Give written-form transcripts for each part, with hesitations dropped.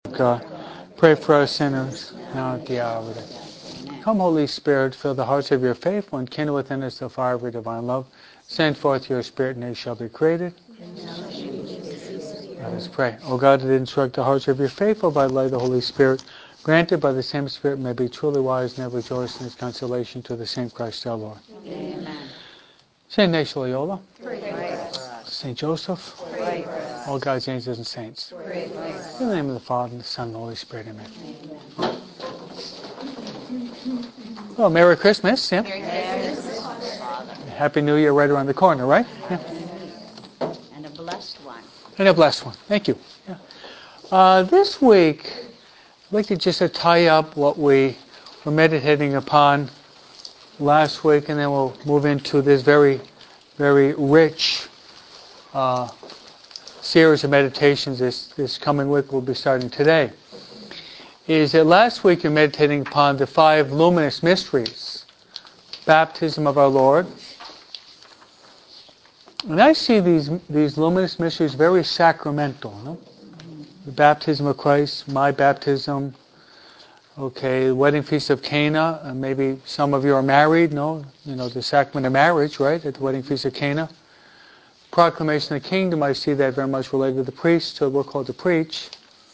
God. Pray for us sinners, now at the hour of death. Come, Holy Spirit, fill the hearts of your faithful and kindle within us the fire of your divine love. Send forth your Spirit, and they shall be created. Let us pray. O God, that instruct the hearts of your faithful by the light of the Holy Spirit, granted by the same Spirit may be truly wise and ever rejoice in his consolation to the same Christ our Lord. Amen. Saint Ignatius Loyola, Pray for us. Saint Joseph, Pray for us. all God's angels and saints. Pray for us. In the name of the Father, and the Son, and the Holy Spirit, amen. Well, Merry Christmas. Yeah. Merry Christmas, Father. Happy New Year right around the corner, right? Yeah. And a blessed one. And a blessed one. Thank you. Yeah. This week, I'd like to just tie up what we were meditating upon last week, and then we'll move into this very, very rich series of meditations this coming week. We'll be starting today. Is that last week you're meditating upon the 5 luminous mysteries. Baptism of our Lord. And I see these luminous mysteries very sacramental. No? The baptism of Christ, my baptism, okay, the wedding feast of Cana, maybe some of you are married, no? You know, the sacrament of marriage, right, at the wedding feast of Cana. Proclamation of the kingdom, I see that very much related to the priesthood, we're called to preach.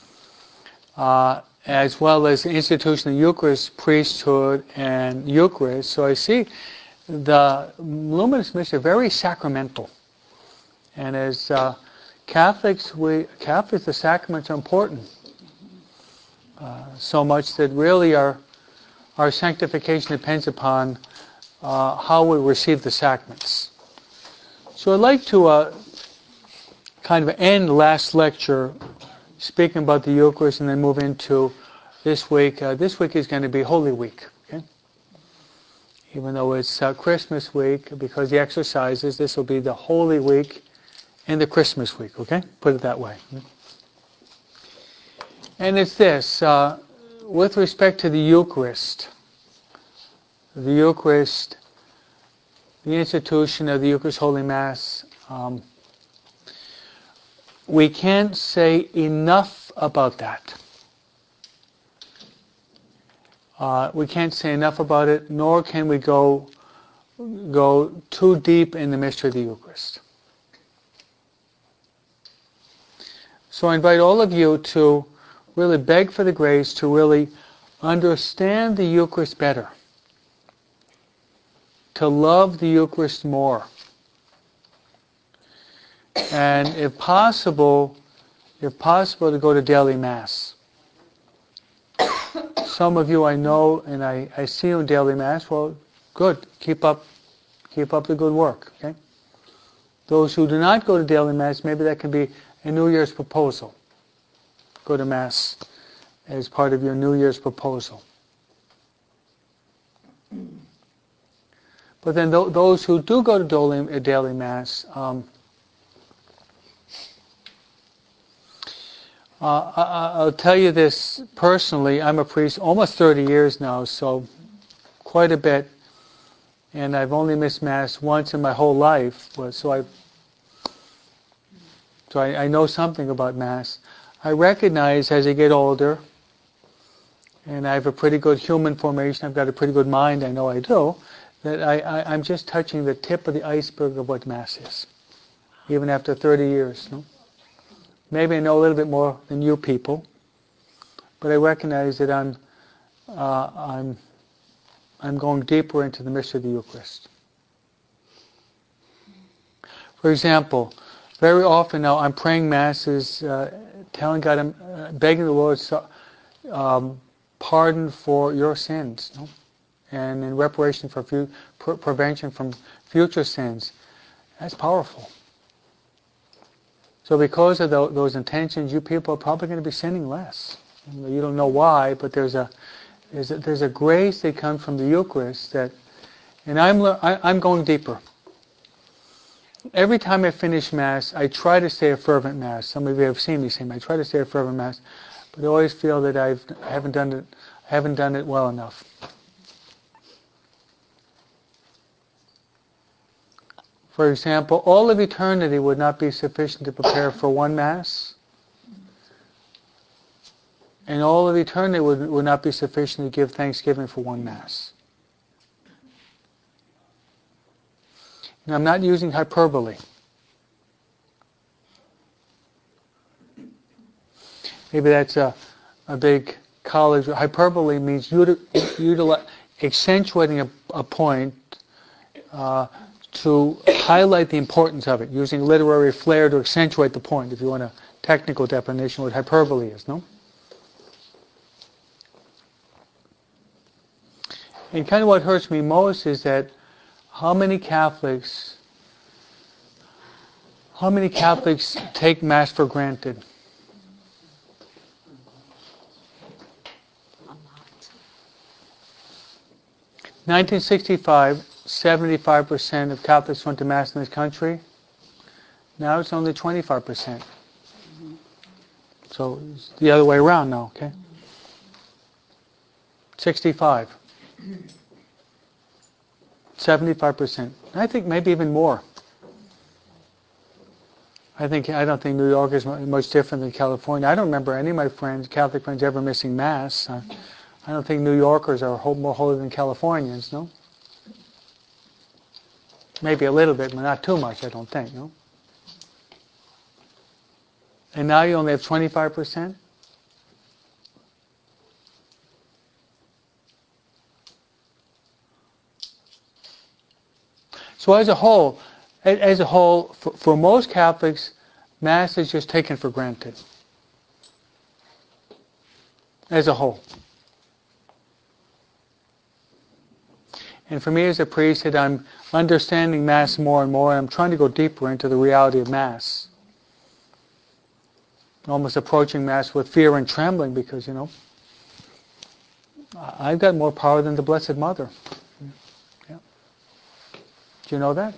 As well as the institution of Eucharist, priesthood, and Eucharist. So I see the luminous mystery very sacramental. And as Catholics, the sacraments are important. So much that really our sanctification depends upon how we receive the sacraments. So I'd like to kind of end last lecture speaking about the Eucharist and then move into this week. This week is going to be Holy Week. Okay? Even though it's Christmas week, because the exercises, this will be the Holy Week and the Christmas week. Okay? Put it that way. And it's this. With respect to the Eucharist, the institution of the Eucharist Holy Mass, we can't say enough about that. We can't say enough about it, nor can we go too deep in the mystery of the Eucharist. So I invite all of you to really beg for the grace to really understand the Eucharist better, to love the Eucharist more, and if possible to go to daily Mass. Some of you I know and I see you in daily Mass. Well, good. Keep up the good work. Okay. Those who do not go to daily Mass, maybe that can be a New Year's proposal. Go to Mass as part of your New Year's proposal. But then those who do go to daily Mass, I'll tell you this personally. I'm a priest almost 30 years now, so quite a bit. And I've only missed Mass once in my whole life. So I know something about Mass. I recognize as I get older, and I have a pretty good human formation, I've got a pretty good mind, I know I do, that I'm just touching the tip of the iceberg of what Mass is, even after 30 years. No? Maybe I know a little bit more than you people, but I recognize that I'm going deeper into the mystery of the Eucharist. For example, very often now I'm praying Masses, telling God, I'm begging the Lord pardon for your sins, no? And in reparation for prevention from future sins. That's powerful. So because of those intentions, you people are probably going to be sinning less. You don't know why, but there's a grace that comes from the Eucharist that, and I'm going deeper. Every time I finish Mass, I try to say a fervent Mass. Some of you have seen me say, I try to say a fervent Mass, but I always feel that I haven't done it well enough. For example, all of eternity would not be sufficient to prepare for one Mass. and all of eternity would not be sufficient to give thanksgiving for one Mass. Now, I'm not using hyperbole. Maybe that's a big college. Hyperbole means accentuating a point to highlight the importance of it, using literary flair to accentuate the point, if you want a technical definition of what hyperbole is, no? And kind of what hurts me most is that how many Catholics take Mass for granted? A lot. 1965, 75% of Catholics went to Mass in this country. Now it's only 25%. So it's the other way around now, okay? 65. 75%. I think maybe even more. I don't think New York is much different than California. I don't remember any of my friends, Catholic friends, ever missing Mass. I don't think New Yorkers are more holy than Californians, no? Maybe a little bit, but not too much, I don't think, no? And now you only have 25%? So as a whole, for most Catholics, Mass is just taken for granted. As a whole. And for me as a priest, that I'm understanding Mass more and more, and I'm trying to go deeper into the reality of Mass. Almost approaching Mass with fear and trembling because, I've got more power than the Blessed Mother. Yeah. Do you know that?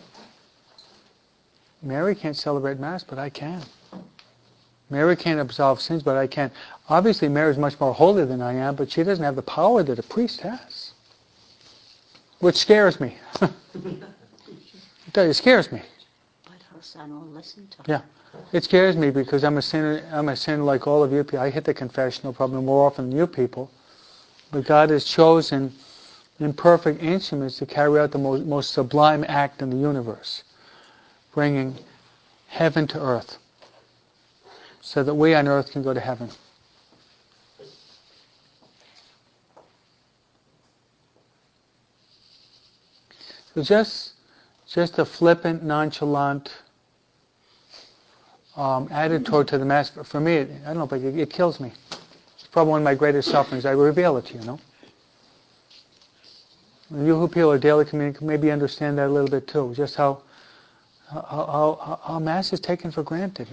Mary can't celebrate Mass, but I can. Mary can't absolve sins, but I can. Obviously, Mary is much more holy than I am, but she doesn't have the power that a priest has. Which scares me. It scares me. But her son will listen to her. Yeah. It scares me because I'm a sinner like all of you people. I hit the confessional probably more often than you people. But God has chosen imperfect instruments to carry out the most sublime act in the universe, bringing heaven to earth, so that we on earth can go to heaven. So just a flippant, nonchalant attitude to the Mass, for me, I don't know, but it kills me. It's probably one of my greatest sufferings. I reveal it to you, And you who people are daily communion maybe understand that a little bit too, just how Mass is taken for granted,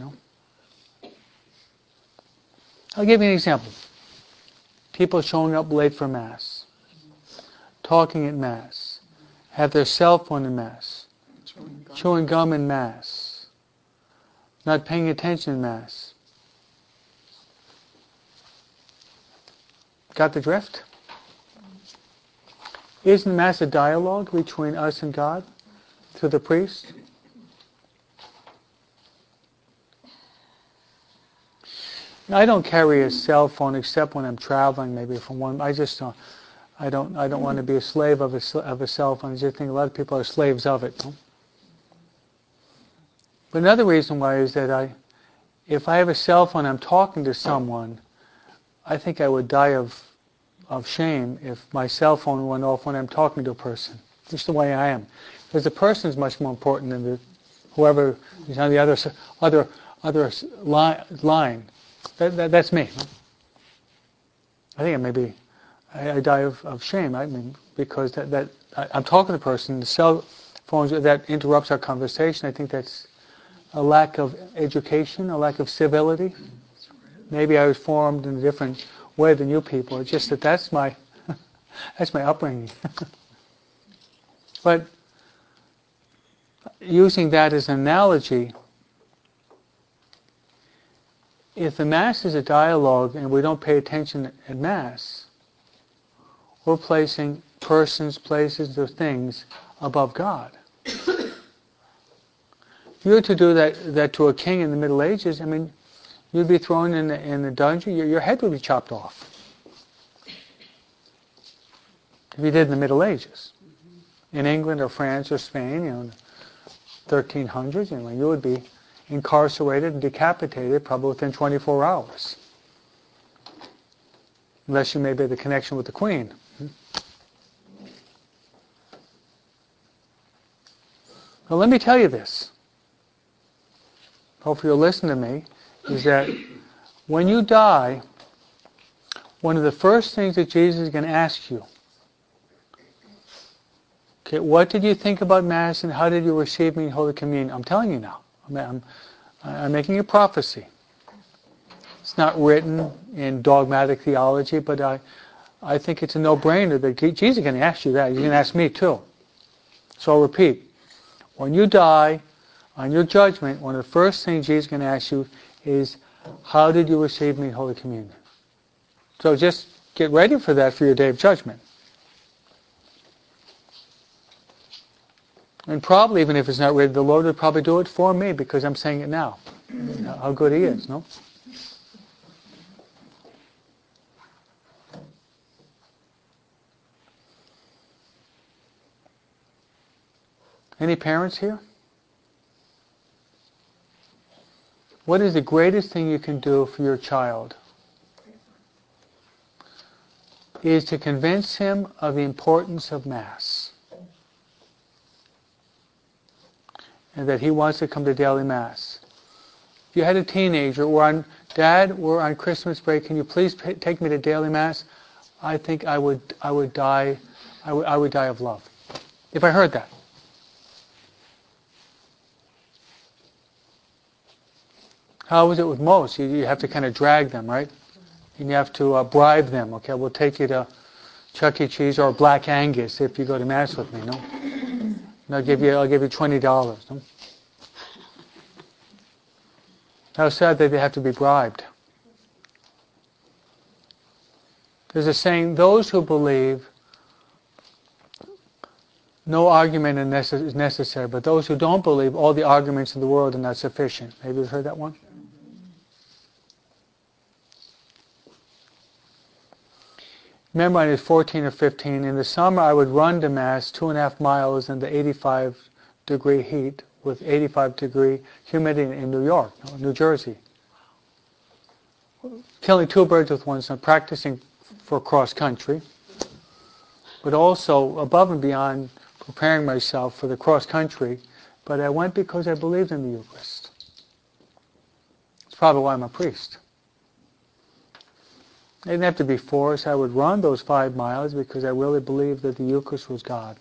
I'll give you an example. People showing up late for Mass, talking at Mass, have their cell phone in Mass, chewing gum in Mass, not paying attention in Mass. Got the drift? Isn't Mass a dialogue between us and God through the priest? I don't carry a cell phone except when I'm traveling, maybe from one. I just don't. I don't want to be a slave of a cell phone. I just think a lot of people are slaves of it. But another reason why is that if I have a cell phone, I'm talking to someone. I think I would die of shame if my cell phone went off when I'm talking to a person. Just the way I am, because the person is much more important than whoever is on the other line. That's me. I think I die of shame. I mean, because that I'm talking to the person. The cell phones that interrupts our conversation. I think that's a lack of education, a lack of civility. Maybe I was formed in a different way than you people. It's just that's my upbringing. But using that as an analogy, if the Mass is a dialogue and we don't pay attention at Mass, we're placing persons, places, or things above God. If you were to do that to a king in the Middle Ages, I mean, you'd be thrown in the dungeon. Your head would be chopped off. If you did in the Middle Ages. In England or France or Spain, in the 1300s, you would be incarcerated and decapitated probably within 24 hours. Unless you maybe had the connection with the Queen. Well, let me tell you this. Hopefully you'll listen to me. Is that when you die, one of the first things that Jesus is going to ask you, okay, what did you think about Mass and how did you receive me in Holy Communion? I'm telling you now. I'm making a prophecy. It's not written in dogmatic theology, but I think it's a no-brainer that Jesus is going to ask you that. He's going to ask me too. So I'll repeat. When you die, on your judgment, one of the first things Jesus is going to ask you is, how did you receive me in Holy Communion? So just get ready for that for your day of judgment. And probably, even if it's not written, the Lord would probably do it for me because I'm saying it now. How good He is, no? Any parents here? What is the greatest thing you can do for your child? Is to convince him of the importance of Mass. And that he wants to come to daily Mass. If you had a teenager, Dad, we're on Christmas break, can you please take me to daily Mass? I think I would die of love. If I heard that. How is it with most? You have to kind of drag them, right? And you have to bribe them. Okay, we'll take you to Chuck E. Cheese or Black Angus if you go to Mass with me, no? And I'll give you $20, no? How sad that they have to be bribed. There's a saying, those who believe no argument is necessary, but those who don't believe all the arguments in the world are not sufficient. Maybe you've heard that one? Remember, I was 14 or 15. In the summer, I would run to Mass 2.5 miles in the 85-degree heat with 85-degree humidity in New York, New Jersey. Killing two birds with one stone, practicing for cross country, but also above and beyond preparing myself for the cross country. But I went because I believed in the Eucharist. It's probably why I'm a priest. It didn't have to be forced. I would run those 5 miles because I really believed that the Eucharist was God.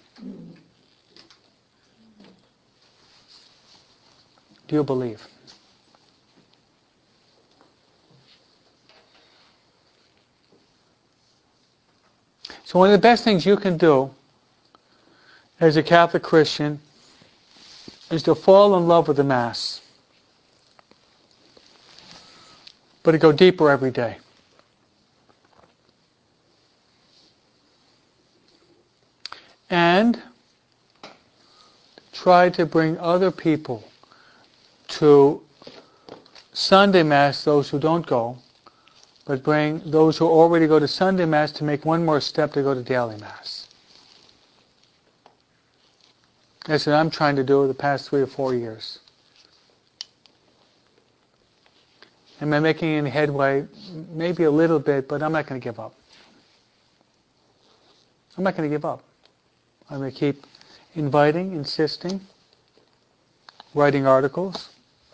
Do you believe? So one of the best things you can do as a Catholic Christian is to fall in love with the Mass, but to go deeper every day. And try to bring other people to Sunday Mass, those who don't go, but bring those who already go to Sunday Mass to make one more step to go to daily Mass. That's what I'm trying to do the past 3 or 4 years. Am I making any headway? Maybe a little bit, but I'm not going to give up. I'm not going to give up. I'm going to keep inviting, insisting, writing articles.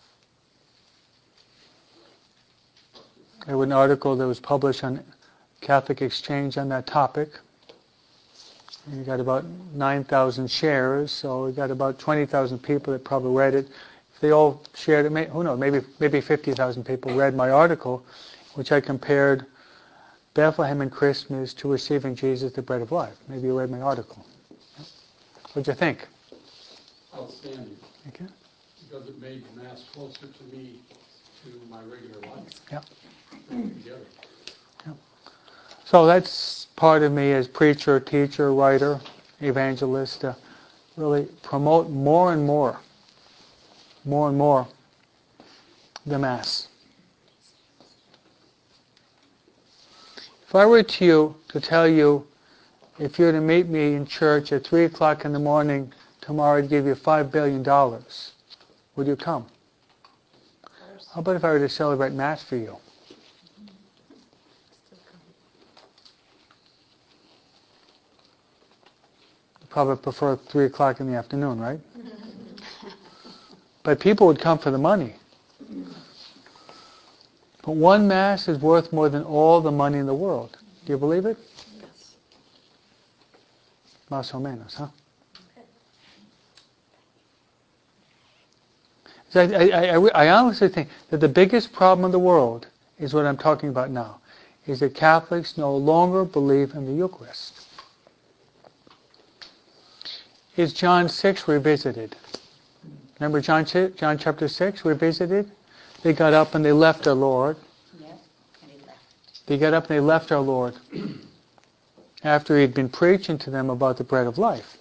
There was an article that was published on Catholic Exchange on that topic. We got about 9,000 shares, so we got about 20,000 people that probably read it. If they all shared it, who knows, maybe 50,000 people read my article, which I compared Bethlehem and Christmas to receiving Jesus, the bread of life. Maybe you read my article. What'd you think? Outstanding. Okay. Because it made Mass closer to me, to my regular life. Yeah. Together. Yeah. So that's part of me as preacher, teacher, writer, evangelist, to really promote more and more the Mass. If I were to tell you, if you were to meet me in church at 3 o'clock in the morning tomorrow, I'd give you $5 billion. Would you come? How about if I were to celebrate Mass for you? You probably prefer 3 o'clock in the afternoon, right? But people would come for the money. But one Mass is worth more than all the money in the world. Do you believe it? Yes. Más o menos, huh? So I honestly think that the biggest problem in the world is what I'm talking about now, is that Catholics no longer believe in the Eucharist. Is John 6 revisited? Remember John chapter 6 revisited? They got up and they left our Lord. Yes, and he left. They got up and they left our Lord after He had been preaching to them about the bread of life.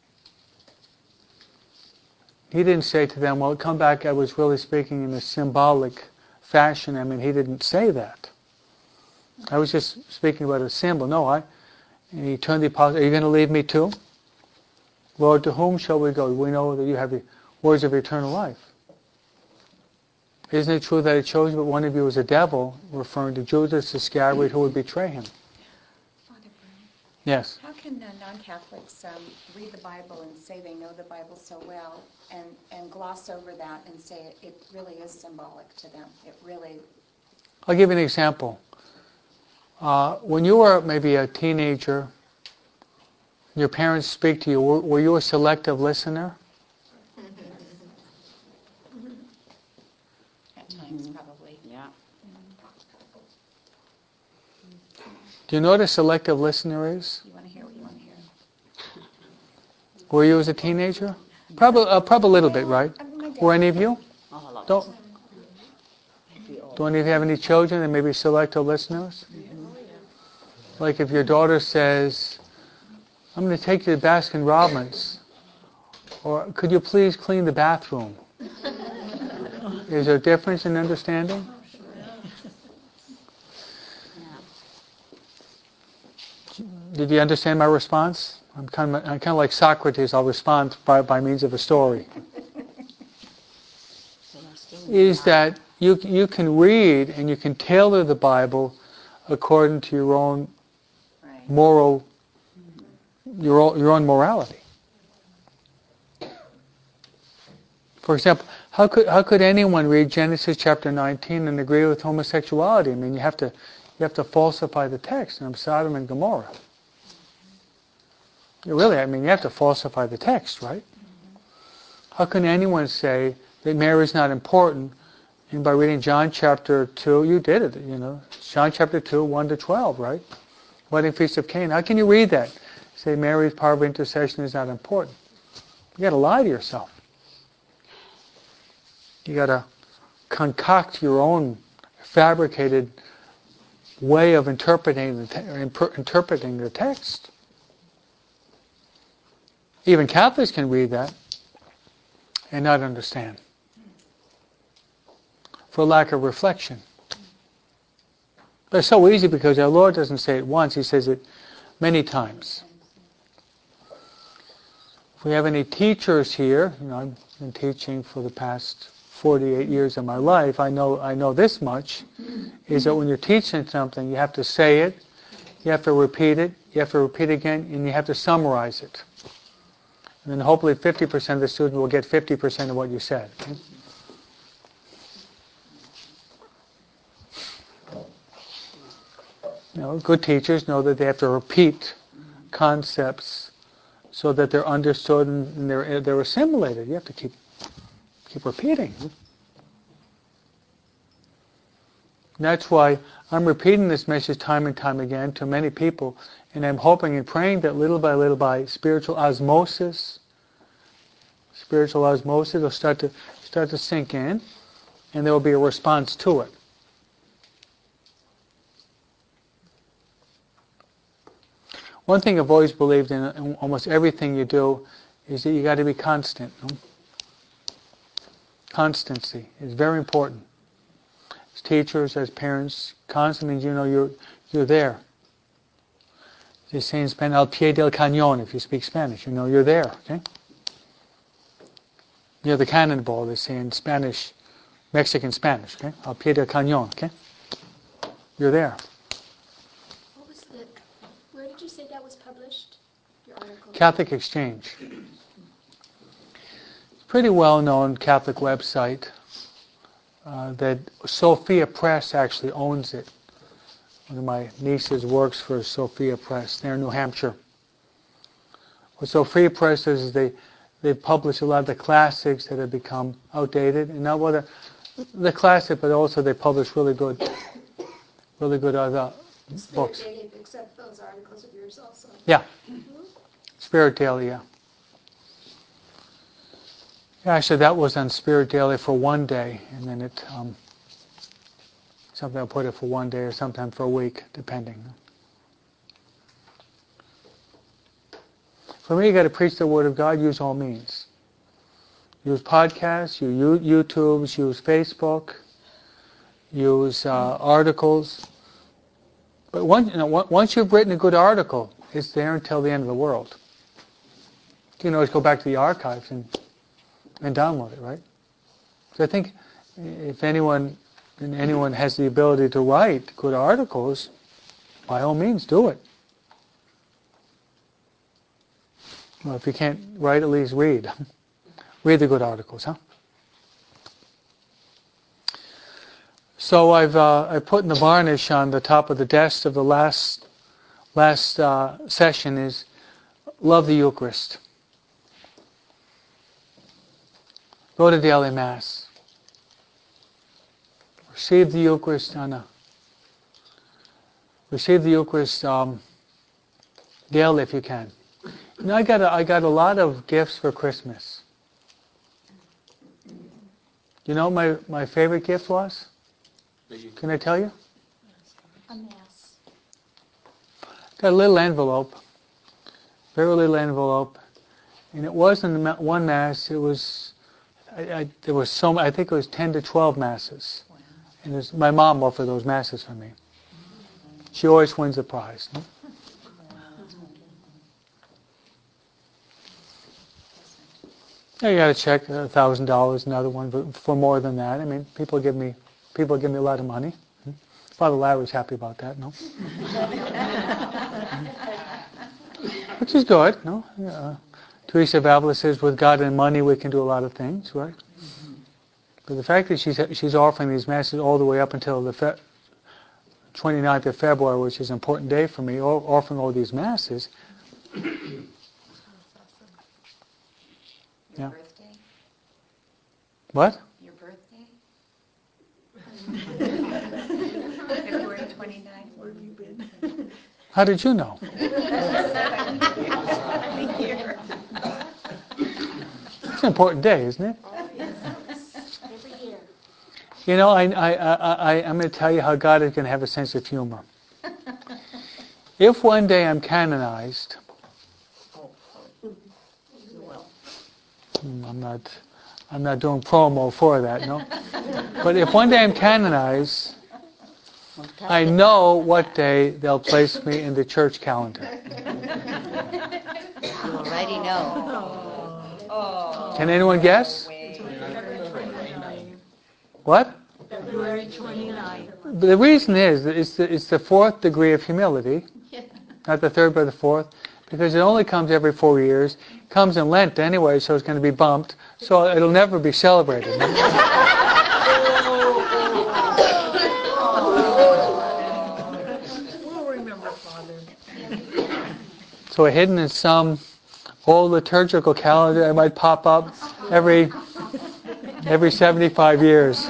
He didn't say to them, well, come back, I was really speaking in a symbolic fashion. I mean, He didn't say that. I was just speaking about a symbol. No, and He turned the apostles, are you going to leave me too? Lord, to whom shall we go? We know that you have the words of eternal life. Isn't it true that it shows that one of you is a devil, referring to Judas Iscariot who would betray Him? Father Brian, Yes. how can non-Catholics read the Bible and say they know the Bible so well and gloss over that and say it really is symbolic to them? It really... I'll give you an example. When you were maybe a teenager, your parents speak to you, were you a selective listener? At times, probably. Yeah. Do you know what a selective listener is? You want to hear what you want to hear. Were you as a teenager? Probably a little bit, right? My dad. Were any of you? Oh, a lot. Don't. We all- Do any of you have any children that may be selective listeners? Like if your daughter says, I'm going to take you to Baskin Robbins, or could you please clean the bathroom? Is there a difference in understanding? Yeah. Did you understand my response? I'm kind of like Socrates. I'll respond by means of a story. So I'm still Is that you can read and you can tailor the Bible according to your own Right. moral, your own morality. For example, how could anyone read Genesis chapter 19 and agree with homosexuality? I mean, you have to falsify the text from Sodom and Gomorrah. Really, I mean, you have to falsify the text, right? How can anyone say that marriage is not important? And by reading John chapter 2, you did it, you know. John chapter 2, 1 to 12, right? Wedding feast of Cana. How can you read that? Say Mary's power of intercession is not important. You got to lie to yourself. You got to concoct your own fabricated way of interpreting the text. Even Catholics can read that and not understand for lack of reflection. But it's so easy because our Lord doesn't say it once, He says it many times. If we have any teachers here, you know, I've been teaching for the past 48 years of my life, I know this much, is that when you're teaching something, you have to say it, you have to repeat it, you have to repeat it again, and you have to summarize it. And then hopefully 50% of the students will get 50% of what you said. You know, good teachers know that they have to repeat concepts so that they're understood and they're assimilated. You have to keep repeating. That's why I'm repeating this message time and time again to many people, and I'm hoping and praying that little by spiritual osmosis will start to sink in, and there will be a response to it. One thing I've always believed in almost everything you do is that you got to be constant. No? Constancy is very important. As teachers, as parents, constant means you know you're there. They say in Spanish, al pie del cañón, if you speak Spanish. You know you're there, okay? Near the cannonball, they say in Spanish, Mexican Spanish, okay? Al pie del cañón, okay? You're there. What was the, where did you say that was published? Your article? Catholic Exchange. Pretty well-known Catholic website that Sophia Press actually owns it. One of my nieces works for Sophia Press. They're in New Hampshire. What Sophia Press does is they publish a lot of the classics that have become outdated. And not whether the classic, but also they publish really good other books. Spirit Daily picks up those articles of yours also. Yeah. Spirit Daily, yeah. Yeah, actually that was on Spirit Daily for one day, and then it, sometimes I'll put it for one day or sometimes for a week, depending. For me, you got to preach the Word of God, use all means. Use podcasts, use YouTubes, use Facebook, use articles. But once you've written a good article, it's there until the end of the world. You can always go back to the archives and download it, right? So I think if anyone has the ability to write good articles, by all means, do it. Well, if you can't write, at least read. Read the good articles, huh? So I put in the varnish on the top of the desk of the last session is love the Eucharist. Go to daily Mass. Receive the Eucharist daily if you can. You know, I got a lot of gifts for Christmas. You know what my favorite gift was? Can I tell you? A mass. Got a little envelope, very little envelope, and it wasn't one Mass. It was there was so I think it was 10 to 12 Masses, and my mom offered those Masses for me. She always wins the prize. No? Yeah, you got to check $1,000, another one, but for more than that, I mean, people give me a lot of money. Father Larry's happy about that, no? Which is good, no? Teresa of Avila says, with God and money we can do a lot of things, right? But the fact that she's offering these Masses all the way up until the 29th of February, which is an important day for me, offering all these Masses. Your Yeah. birthday? What? Your birthday? February 29th. Where have you been? How did you know? It's an important day, isn't it? Every year. You know, I'm going to tell you how God is going to have a sense of humor. If one day I'm canonized, I'm not doing promo for that, no? But if one day I'm canonized, I know what day they'll place me in the church calendar. You already know. Can anyone guess? What? February 29th. The reason is that it's the fourth degree of humility, not the third but the fourth, because it only comes every 4 years. It comes in Lent anyway, so it's going to be bumped, so it'll never be celebrated. We'll remember, Father. So hidden in some old liturgical calendar, it might pop up every 75 years.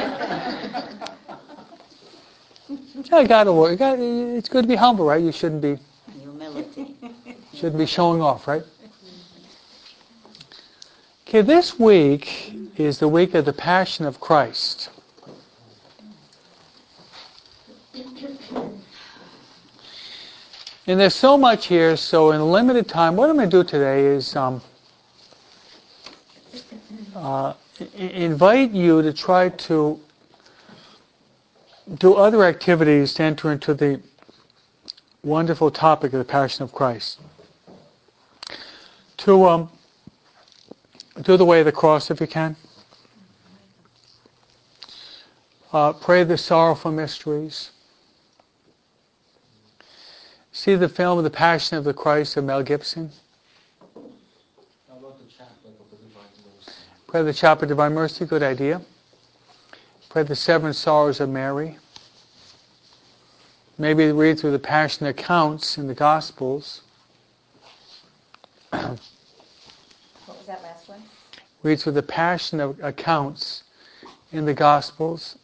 I gotta work. It's good to be humble, right? You shouldn't be showing off, right? Okay, this week is the week of the Passion of Christ. And there's so much here, so in a limited time, what I'm going to do today is invite you to try to do other activities to enter into the wonderful topic of the Passion of Christ. To do the way of the cross if you can. Pray the sorrowful mysteries. See the film of The Passion of the Christ of Mel Gibson. Pray the Chaplet of Divine Mercy, good idea. Pray the Seven Sorrows of Mary. Maybe read through the Passion accounts in the Gospels. What was that last one? Read through the Passion accounts in the Gospels.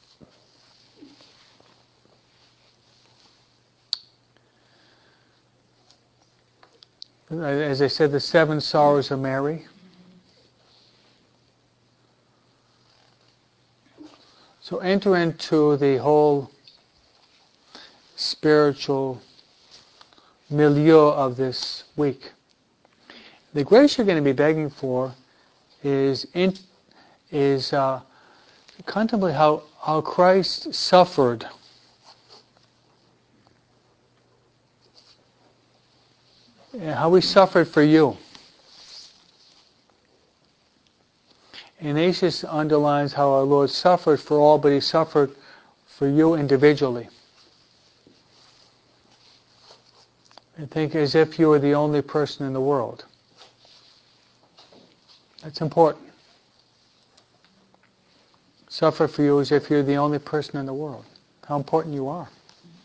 As I said, the Seven Sorrows of Mary. So enter into the whole spiritual milieu of this week. The grace you're going to be begging for is contemplate how Christ suffered. How he suffered for you. Ignatius underlines how our Lord suffered for all, but he suffered for you individually. And think as if you were the only person in the world. That's important. Suffer for you as if you're the only person in the world. How important you are.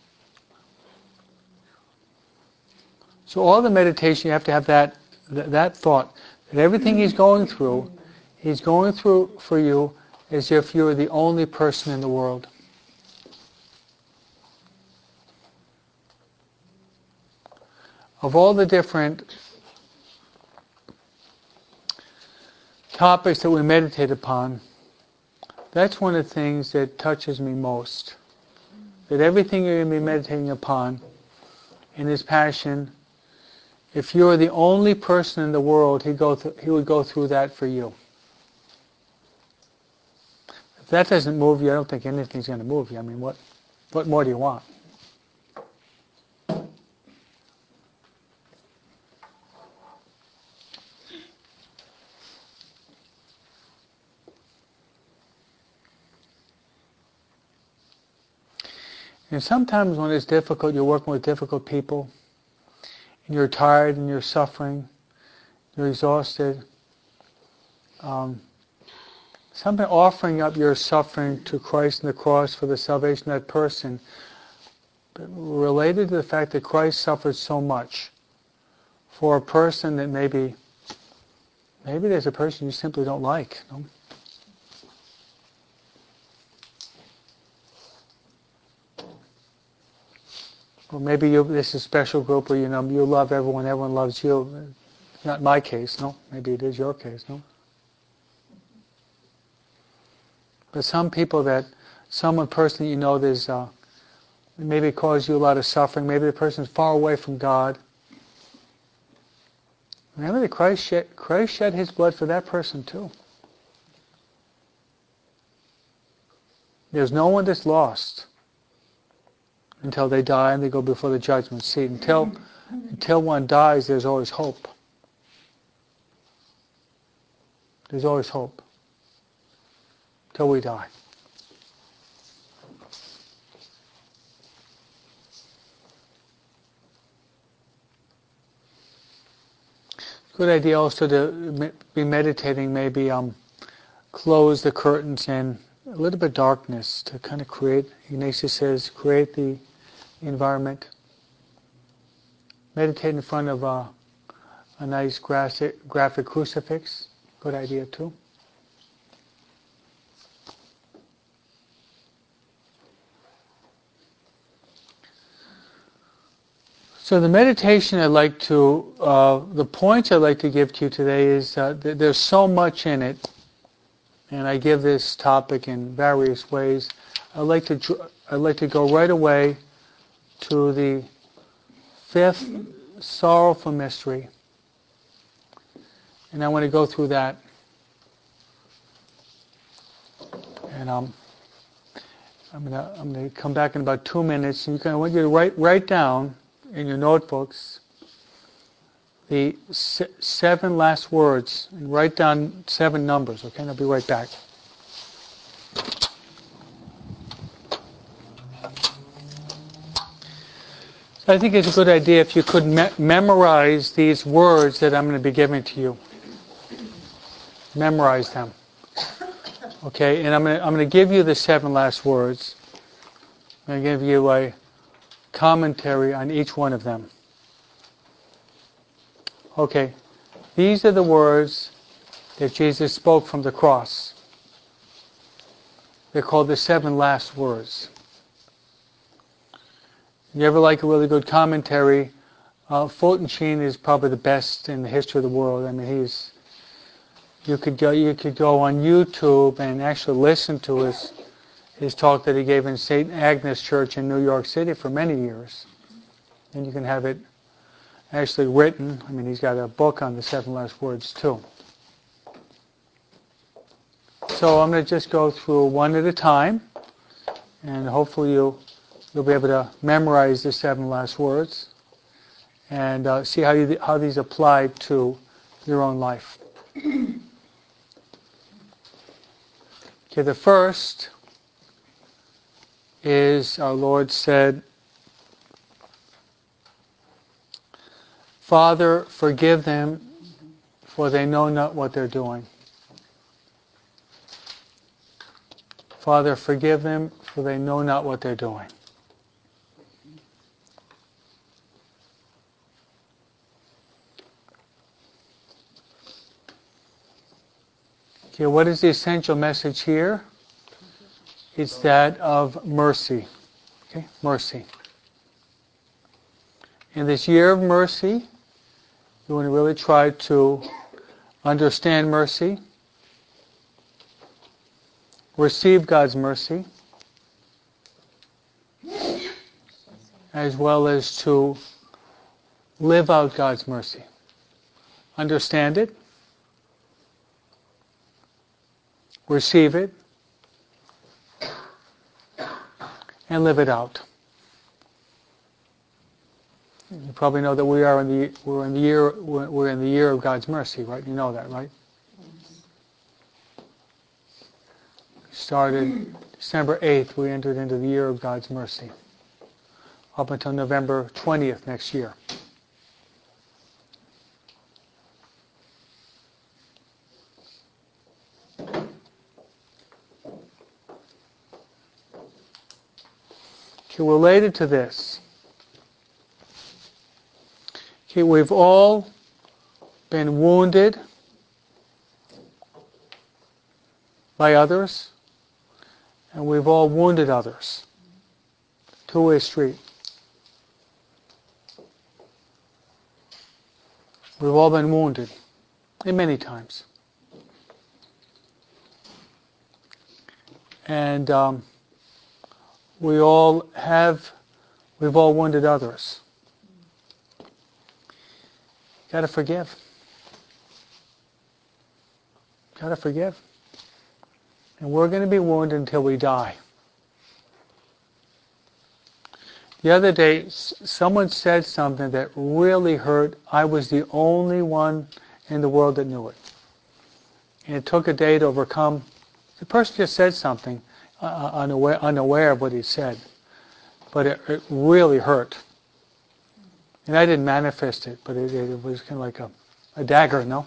So all the meditation, you have to have that thought, that everything he's going through for you as if you're the only person in the world. Of all the different topics that we meditate upon, that's one of the things that touches me most. That everything you're going to be meditating upon in his passion, if you're the only person in the world, he would go through that for you. If that doesn't move you, I don't think anything's going to move you. I mean, what more do you want? And sometimes when it's difficult, you're working with difficult people, and you're tired and you're suffering, you're exhausted. Sometimes offering up your suffering to Christ and the cross for the salvation of that person, but related to the fact that Christ suffered so much for a person that maybe there's a person you simply don't like. No? Or maybe this is a special group where you love everyone loves you. Not my case, no. Maybe it is your case, no. But some people someone personally there's maybe cause you a lot of suffering. Maybe the person's far away from God. Remember that Christ shed his blood for that person too. There's no one that's lost until they die and they go before the judgment seat. Until one dies, there's always hope. There's always hope. Till we die. Good idea also to be meditating, maybe close the curtains in a little bit of darkness to kind of create, Ignatius says, create the environment. Meditate in front of a nice graphic crucifix. Good idea too. So the meditation the points I'd like to give to you today is there's so much in it, and I give this topic in various ways. I'd like to go right away to the fifth sorrowful mystery, and I want to go through that. And I'm going to come back in about 2 minutes, and I want you to write down in your notebooks the 7 last words and write down 7 numbers, okay? And I'll be right back. So I think it's a good idea if you could memorize these words that I'm going to be giving to you. Memorize them. Okay, and I'm going to give you the 7 last words. I'm going to give you a commentary on each one of them. Okay, these are the words that Jesus spoke from the cross. They're called the 7 last words. If you ever like a really good commentary, Fulton Sheen is probably the best in the history of the world. I mean, you could go on YouTube and actually listen to his talk that he gave in St. Agnes Church in New York City for many years. And you can have it actually written. I mean, he's got a book on the 7 last words too. So I'm going to just go through one at a time, and hopefully you'll be able to memorize the 7 last words and see how these apply to your own life. Okay, the first is our Lord said, Father, forgive them, for they know not what they're doing. Father, forgive them, for they know not what they're doing. Okay, what is the essential message here? It's that of mercy. Okay, mercy. In this year of mercy, you want to really try to understand mercy, receive God's mercy, as well as to live out God's mercy. Understand it, receive it, and live it out. You probably know that we're in the year of God's mercy, right? You know that, right? Started December 8th, we entered into the year of God's mercy, up until November 20th next year. Okay, related to this, okay, we've all been wounded by others, and we've all wounded others. Two-way street. We've all been wounded, and many times. And we've all wounded others. Got to forgive. Got to forgive. And we're going to be wounded until we die. The other day, someone said something that really hurt. I was the only one in the world that knew it. And it took a day to overcome. The person just said something, unaware of what he said. But it really hurt. And I didn't manifest it, but it was kind of like a dagger, no?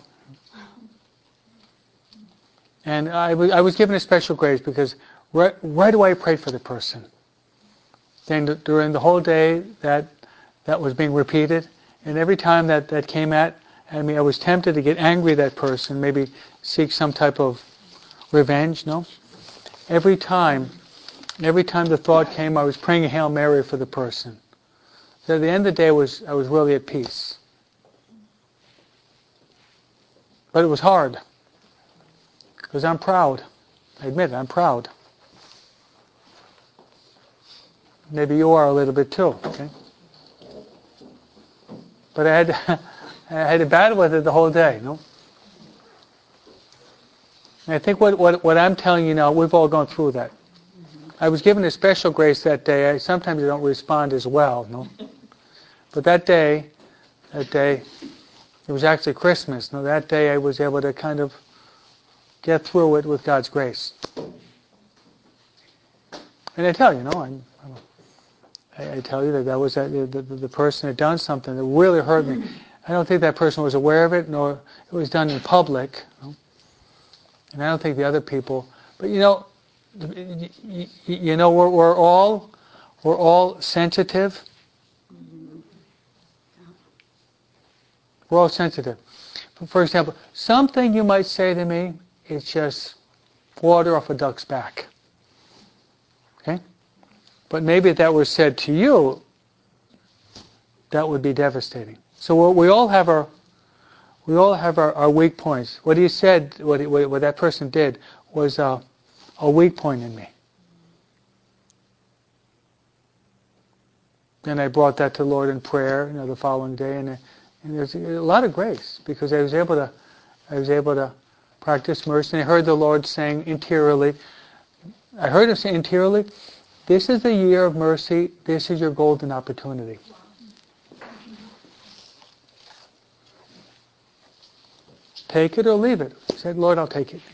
And I was given a special grace because right away I prayed for the person. Then during the whole day that was being repeated, and every time that came at me, I was tempted to get angry at that person, maybe seek some type of revenge, no? Every time the thought came, I was praying a Hail Mary for the person. So at the end of the day, I was really at peace. But it was hard. Because I'm proud. I admit it, I'm proud. Maybe you are a little bit too, okay? But I had to battle with it the whole day, no? And I think what I'm telling you now, we've all gone through that. I was given a special grace that day. Sometimes I don't respond as well, no? But that day, it was actually Christmas. Now that day I was able to kind of get through it with God's grace. And I tell you, I tell you that was the person had done something that really hurt me. I don't think that person was aware of it, nor it was done in public. And I don't think the other people. But we're all sensitive. We're all sensitive. For example, something you might say to me is just water off a duck's back. Okay? But maybe if that was said to you, that would be devastating. So we all have our weak points. What he said, what that person did, was a weak point in me. And I brought that to the Lord in prayer, the following day, and there's a lot of grace because I was able to practice mercy. And I heard the Lord saying interiorly, this is the year of mercy. This is your golden opportunity. Take it or leave it. I said, Lord, I'll take it.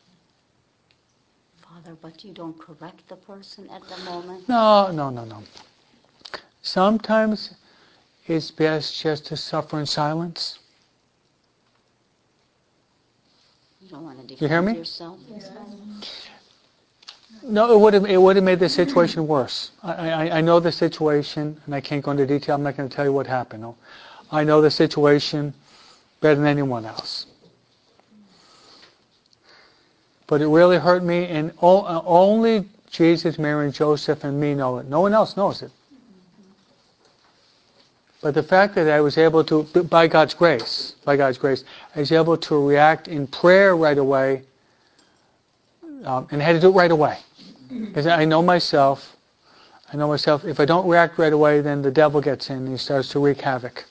Father, but you don't correct the person at the moment? No. Sometimes it's best just to suffer in silence. You don't want to You hear me? defend yourself? Yes. No, it would have made the situation worse. I know the situation, and I can't go into detail. I'm not going to tell you what happened. No. I know the situation better than anyone else. But it really hurt me, and only Jesus, Mary, and Joseph, and me know it. No one else knows it. But the fact that I was able to, by God's grace, I was able to react in prayer right away, and had to do it right away. Because I know myself, if I don't react right away, then the devil gets in and he starts to wreak havoc.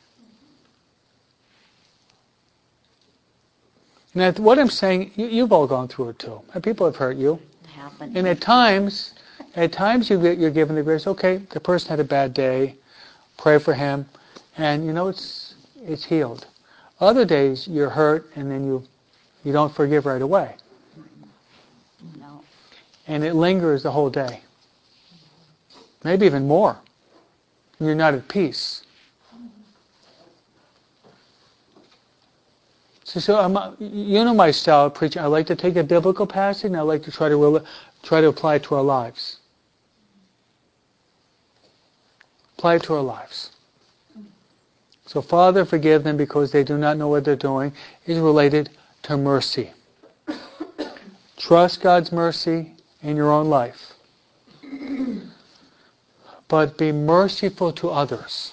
And what I'm saying, you've all gone through it too. People have hurt you. It happened. And at times you're given the grace, okay, the person had a bad day, pray for him, and it's healed. Other days you're hurt and then you don't forgive right away. No. And it lingers the whole day. Maybe even more. And you're not at peace. So you know my style of preaching. I like to take a biblical passage and I like to try to apply it to our lives. Apply it to our lives. So, Father, forgive them because they do not know what they're doing is related to mercy. Trust God's mercy in your own life. But be merciful to others.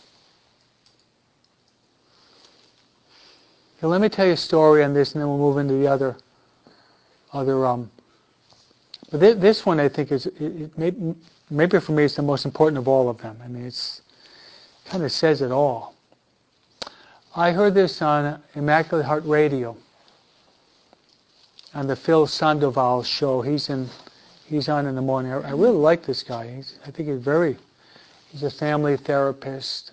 Okay, let me tell you a story on this and then we'll move into the other but this one I think is, maybe for me it's the most important of all of them. I mean, it kind of says it all. I heard this on Immaculate Heart Radio, on the Phil Sandoval show. He's on in the morning. I really like this guy. I think he's a family therapist.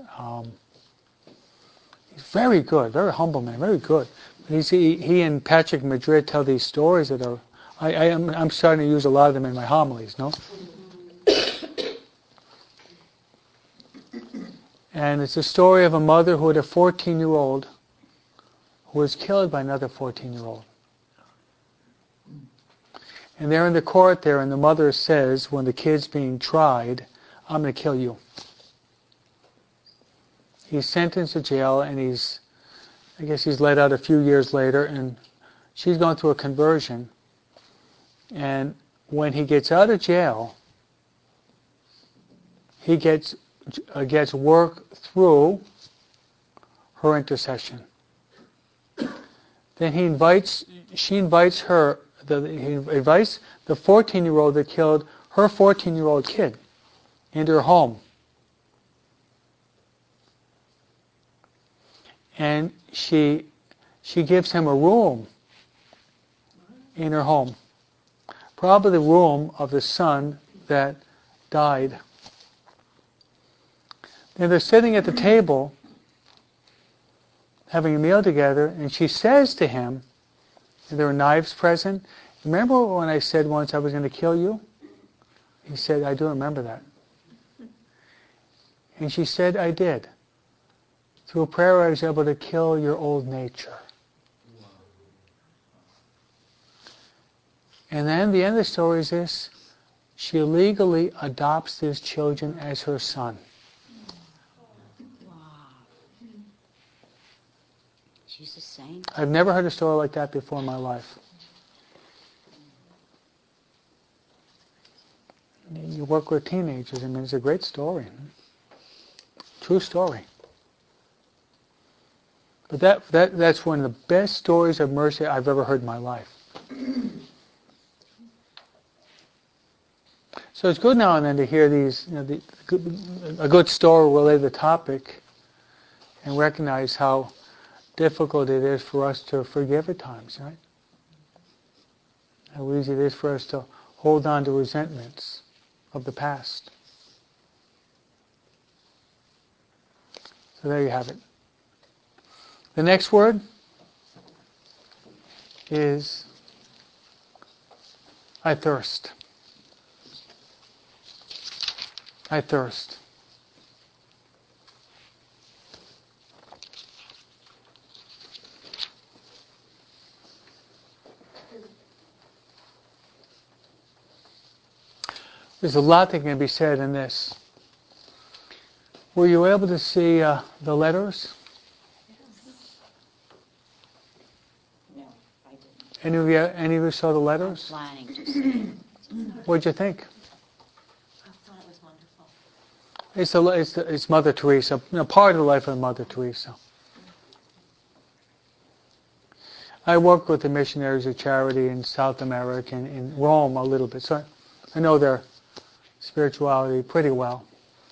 He's very good, very humble man, very good. He and Patrick Madrid tell these stories that are, I'm starting to use a lot of them in my homilies, no? And it's a story of a mother who had a 14-year-old who was killed by another 14-year-old. And they're in the court there, and the mother says, when the kid's being tried, I'm going to kill you. He's sentenced to jail, and I guess he's let out a few years later, and she's gone through a conversion. And when he gets out of jail, he gets work through her intercession. Then he invites the 14-year-old that killed her 14-year-old kid into her home. And she gives him a room in her home. Probably the room of the son that died. And they're sitting at the table having a meal together, and she says to him, and there were knives present, remember when I said once I was going to kill you? He said, I do remember that. And she said, I did. Through prayer I was able to kill your old nature. And then the end of the story is this: she legally adopts his children as her son. Wow. She's a saint. I've never heard a story like that before in my life. You work with teenagers, I mean, it's a great story. True story. But that's one of the best stories of mercy I've ever heard in my life. So it's good now and then to hear these, a good story related to the topic, and recognize how difficult it is for us to forgive at times, right? How easy it is for us to hold on to resentments of the past. So there you have it. The next word is I thirst. I thirst. There's a lot that can be said in this. Were you able to see the letters? No, I didn't. Any of you saw the I'm letters? planning to see. What'd you think? I thought it was wonderful. It's Mother Teresa, part of the life of Mother Teresa. I worked with the Missionaries of Charity in South America and in Rome a little bit, so I know their spirituality pretty well.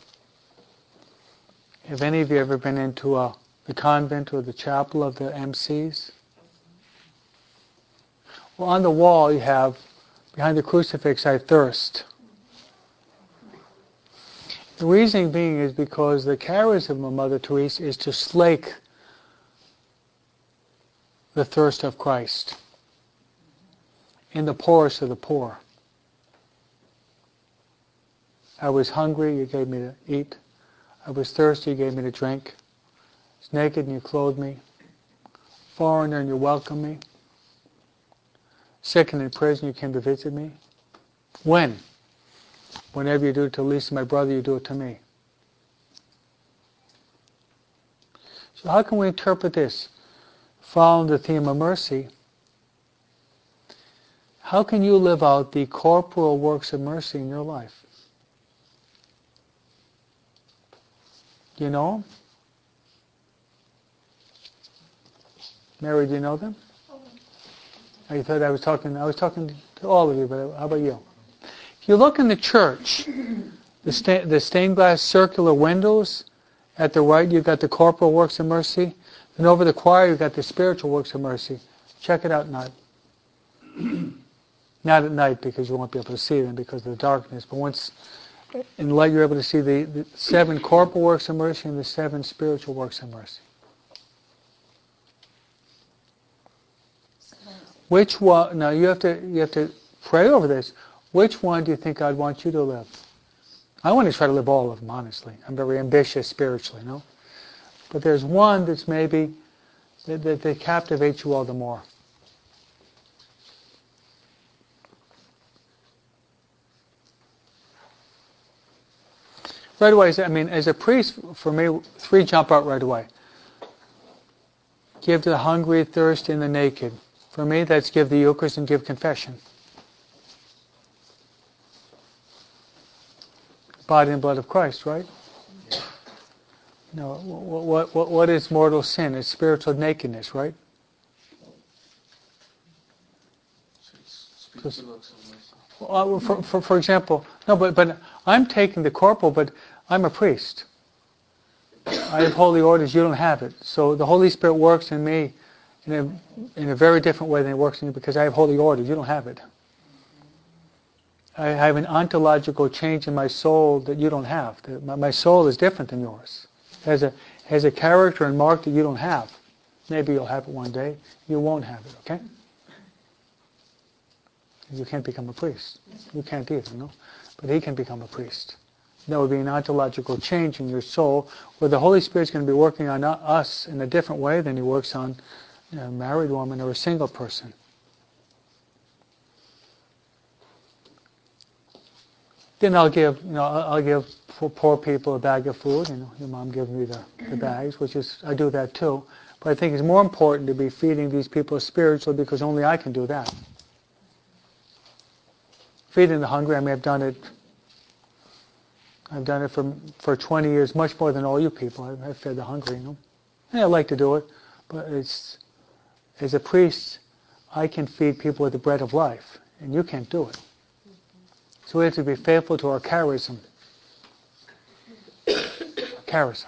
Have any of you ever been into the convent or the chapel of the MCs? Well, on the wall you have, behind the crucifix, I thirst. The reasoning being is because the charism of Mother Teresa is to slake the thirst of Christ in the poorest of the poor. I was hungry, you gave me to eat. I was thirsty, you gave me to drink. I was naked and you clothed me. Foreigner and you welcomed me. Sick and in prison, you came to visit me. When? Whenever you do it to the least of my brother, you do it to me. So how can we interpret this? Following the theme of mercy, how can you live out the corporal works of mercy in your life? Do you know them? Mary, do you know them? I thought I was talking to all of you, but how about you? If you look in the church, the stained glass circular windows, at the right you've got the corporal works of mercy, and over the choir you've got the spiritual works of mercy. Check it out now. Not at night because you won't be able to see them because of the darkness, but once in light you're able to see the 7 corporal works of mercy and the 7 spiritual works of mercy. Which one? Now you have to pray over this. Which one do you think God wants you to live? I want to try to live all of them, honestly. I'm very ambitious spiritually, no? But there's one that's maybe that captivates you all the more. Right away, I mean, as a priest, for me, 3 jump out right away. Give to the hungry, thirsty, and the naked. For me, that's give the Eucharist and give confession. Body and blood of Christ, right? No, what is mortal sin? It's spiritual nakedness, right? For example, no, but I'm taking the corporal, but I'm a priest. I have holy orders, you don't have it. So the Holy Spirit works in me in a very different way than it works in you because I have holy orders, you don't have it. I have an ontological change in my soul that you don't have. My soul is different than yours. It has a character and mark that you don't have. Maybe you'll have it one day. You won't have it, okay? You can't become a priest. You can't either, no? But he can become a priest. That would be an ontological change in your soul, where the Holy Spirit's going to be working on us in a different way than he works on a married woman or a single person. Then I'll give poor people a bag of food. Your mom gives me the bags, I do that too. But I think it's more important to be feeding these people spiritually, because only I can do that. Feeding the hungry, I may have done it. I've done it for 20 years, much more than all you people. I've fed the hungry, And I like to do it, but as a priest, I can feed people with the bread of life, and you can't do it. So we have to be faithful to our charism. Charism.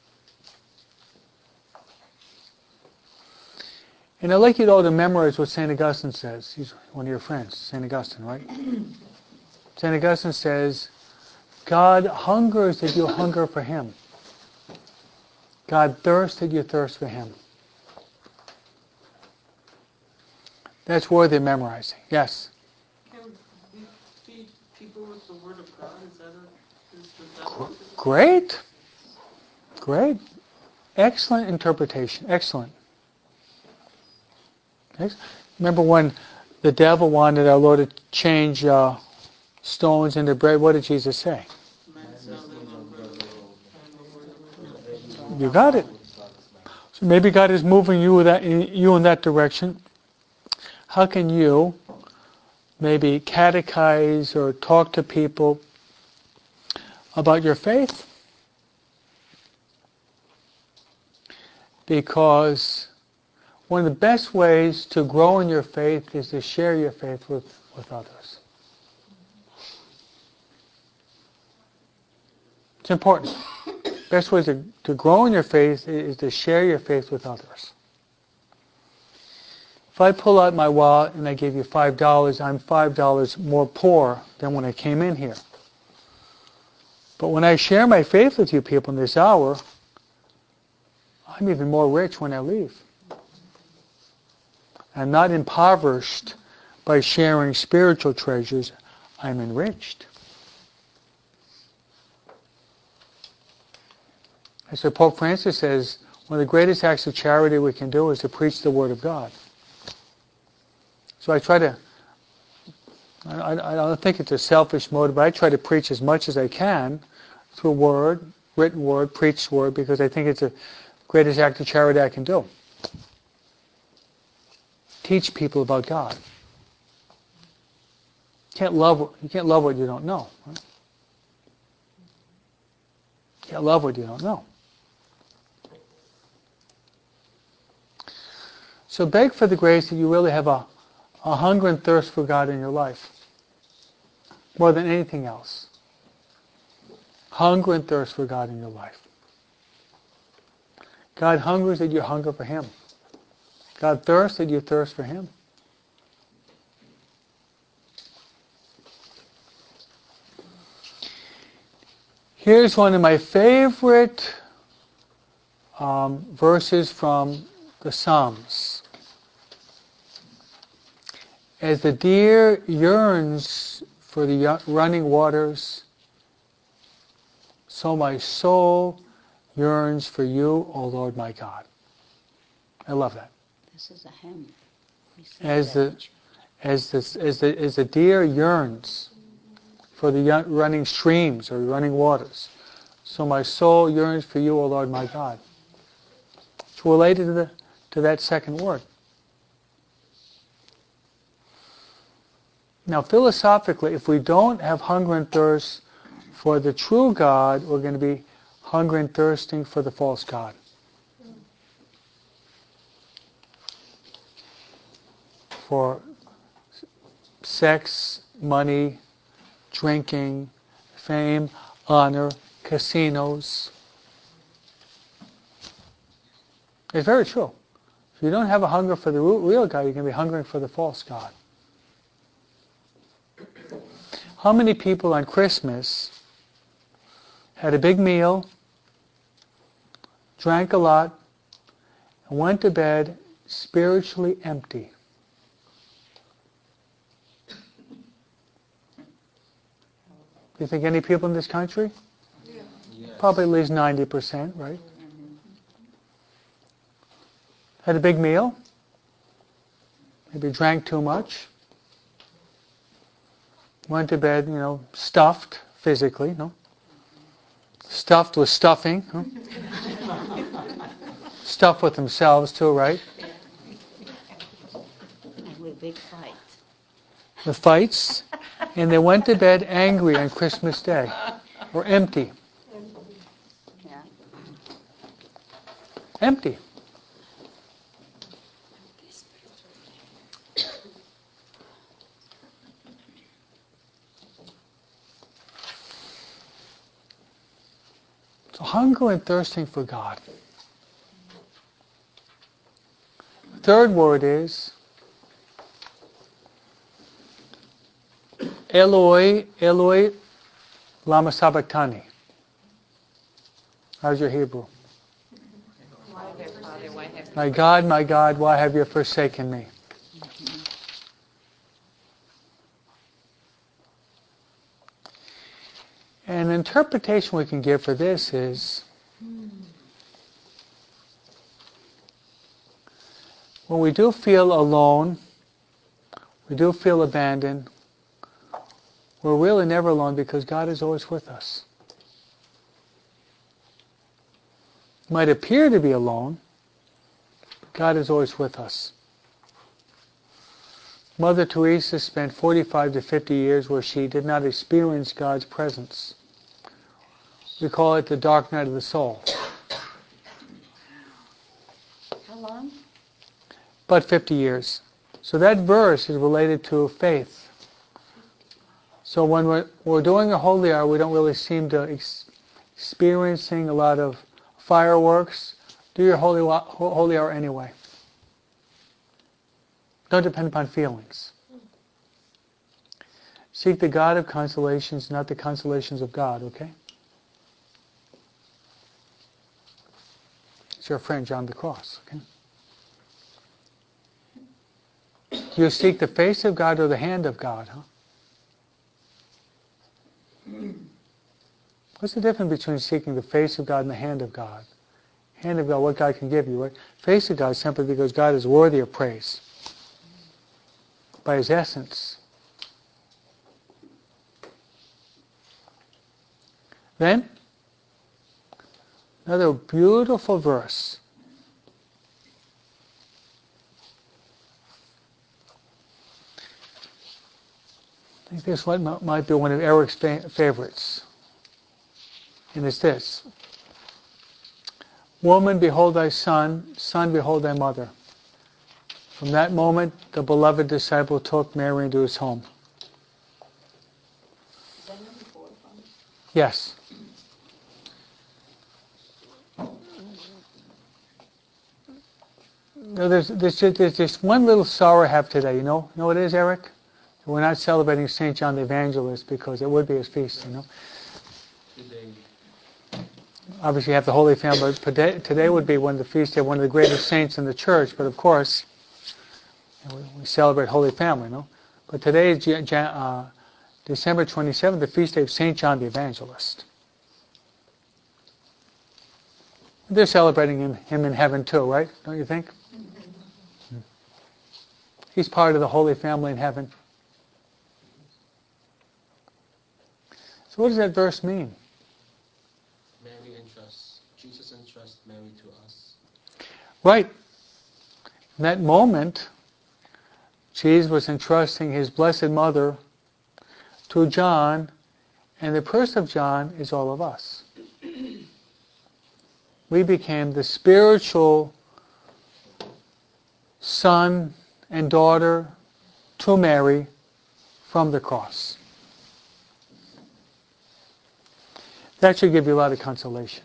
And I'd like you all to memorize what St. Augustine says. He's one of your friends, St. Augustine, right? St. Augustine says, God hungers that you hunger for him. God thirsts that you thirst for him. That's worthy of memorizing. Yes? Can we feed people with the Word of God? Is that Great. Great. Excellent interpretation. Excellent. Remember when the devil wanted our Lord to change stones into bread, what did Jesus say? You got it. So maybe God is moving you in that direction. How can you maybe catechize or talk to people about your faith? Because one of the best ways to grow in your faith is to share your faith with others. It's important. Best way to grow in your faith is to share your faith with others. If I pull out my wallet and I give you $5, I'm $5 more poor than when I came in here. But when I share my faith with you people in this hour, I'm even more rich when I leave. I'm not impoverished by sharing spiritual treasures. I'm enriched. And so Pope Francis says, one of the greatest acts of charity we can do is to preach the Word of God. So I try to, I don't think it's a selfish motive, but I try to preach as much as I can through word, written word, preached word, because I think it's the greatest act of charity I can do. Teach people about God. You can't love what you don't know. Right? You can't love what you don't know. So beg for the grace that you really have a hunger and thirst for God in your life, more than anything else. Hunger and thirst for God in your life. God hungers that you hunger for him. God thirsts that you thirst for him. Here's one of my favorite verses from the Psalms. As the deer yearns for the running waters, so my soul yearns for you, O Lord my God. I love that. This is a hymn. As the deer yearns for the running streams or running waters, so my soul yearns for you, O Lord my God. It's related to that second word. Now, philosophically, if we don't have hunger and thirst for the true God, we're going to be hungry and thirsting for the false God. For sex, money, drinking, fame, honor, casinos. It's very true. If you don't have a hunger for the real God, you're going to be hungering for the false God. how many people on Christmas had a big meal, drank a lot, and went to bed spiritually empty? Do you think any people in this country? Yes. Probably at least 90%, right? Had a big meal, maybe drank too much, went to bed, stuffed physically, no? Stuffed with stuffing, huh? Stuffed with themselves too, right? And with big fight. With fights, and they went to bed angry on Christmas Day, or empty. Yeah. Empty. So hunger and thirsting for God. The third word is Eloi, Eloi, lama sabachthani. How's your Hebrew? My God, why have you forsaken me? And an interpretation we can give for this is, when we do feel alone, we do feel abandoned, we're really never alone because God is always with us. You might appear to be alone, but God is always with us. Mother Teresa spent 45 to 50 years where she did not experience God's presence. We call it the dark night of the soul. How long? About 50 years. So that verse is related to faith. So when we're doing a holy hour, we don't really seem to experiencing a lot of fireworks. Do your holy hour anyway. Don't depend upon feelings. Seek the God of consolations, not the consolations of God, okay? It's your friend John the Cross, okay? Do you seek the face of God or the hand of God, huh? What's the difference between seeking the face of God and the hand of God? Hand of God, what God can give you, right? Face of God, simply because God is worthy of praise by His essence. Then, another beautiful verse. I think this one might be one of Eric's favorites. And it's this. Woman, behold thy son. Son, behold thy mother. From that moment, the beloved disciple took Mary into his home. Is that number 4 from? Yes. No, there's just one little sorrow I have today. You know what it is, Eric? We're not celebrating St. John the Evangelist because it would be his feast, Today. Obviously, you have the Holy Family, but today would be one of the feast day, one of the greatest saints in the church. But of course, we celebrate Holy Family, But today is December 27th, the feast day of St. John the Evangelist. They're celebrating him in heaven too, right? Don't you think? He's part of the Holy Family in heaven. So what does that verse mean? Mary entrusts, Jesus entrusts Mary to us. Right. In that moment, Jesus was entrusting His Blessed Mother to John, and the person of John is all of us. We became the spiritual son and daughter to Mary from the cross. That should give you a lot of consolation.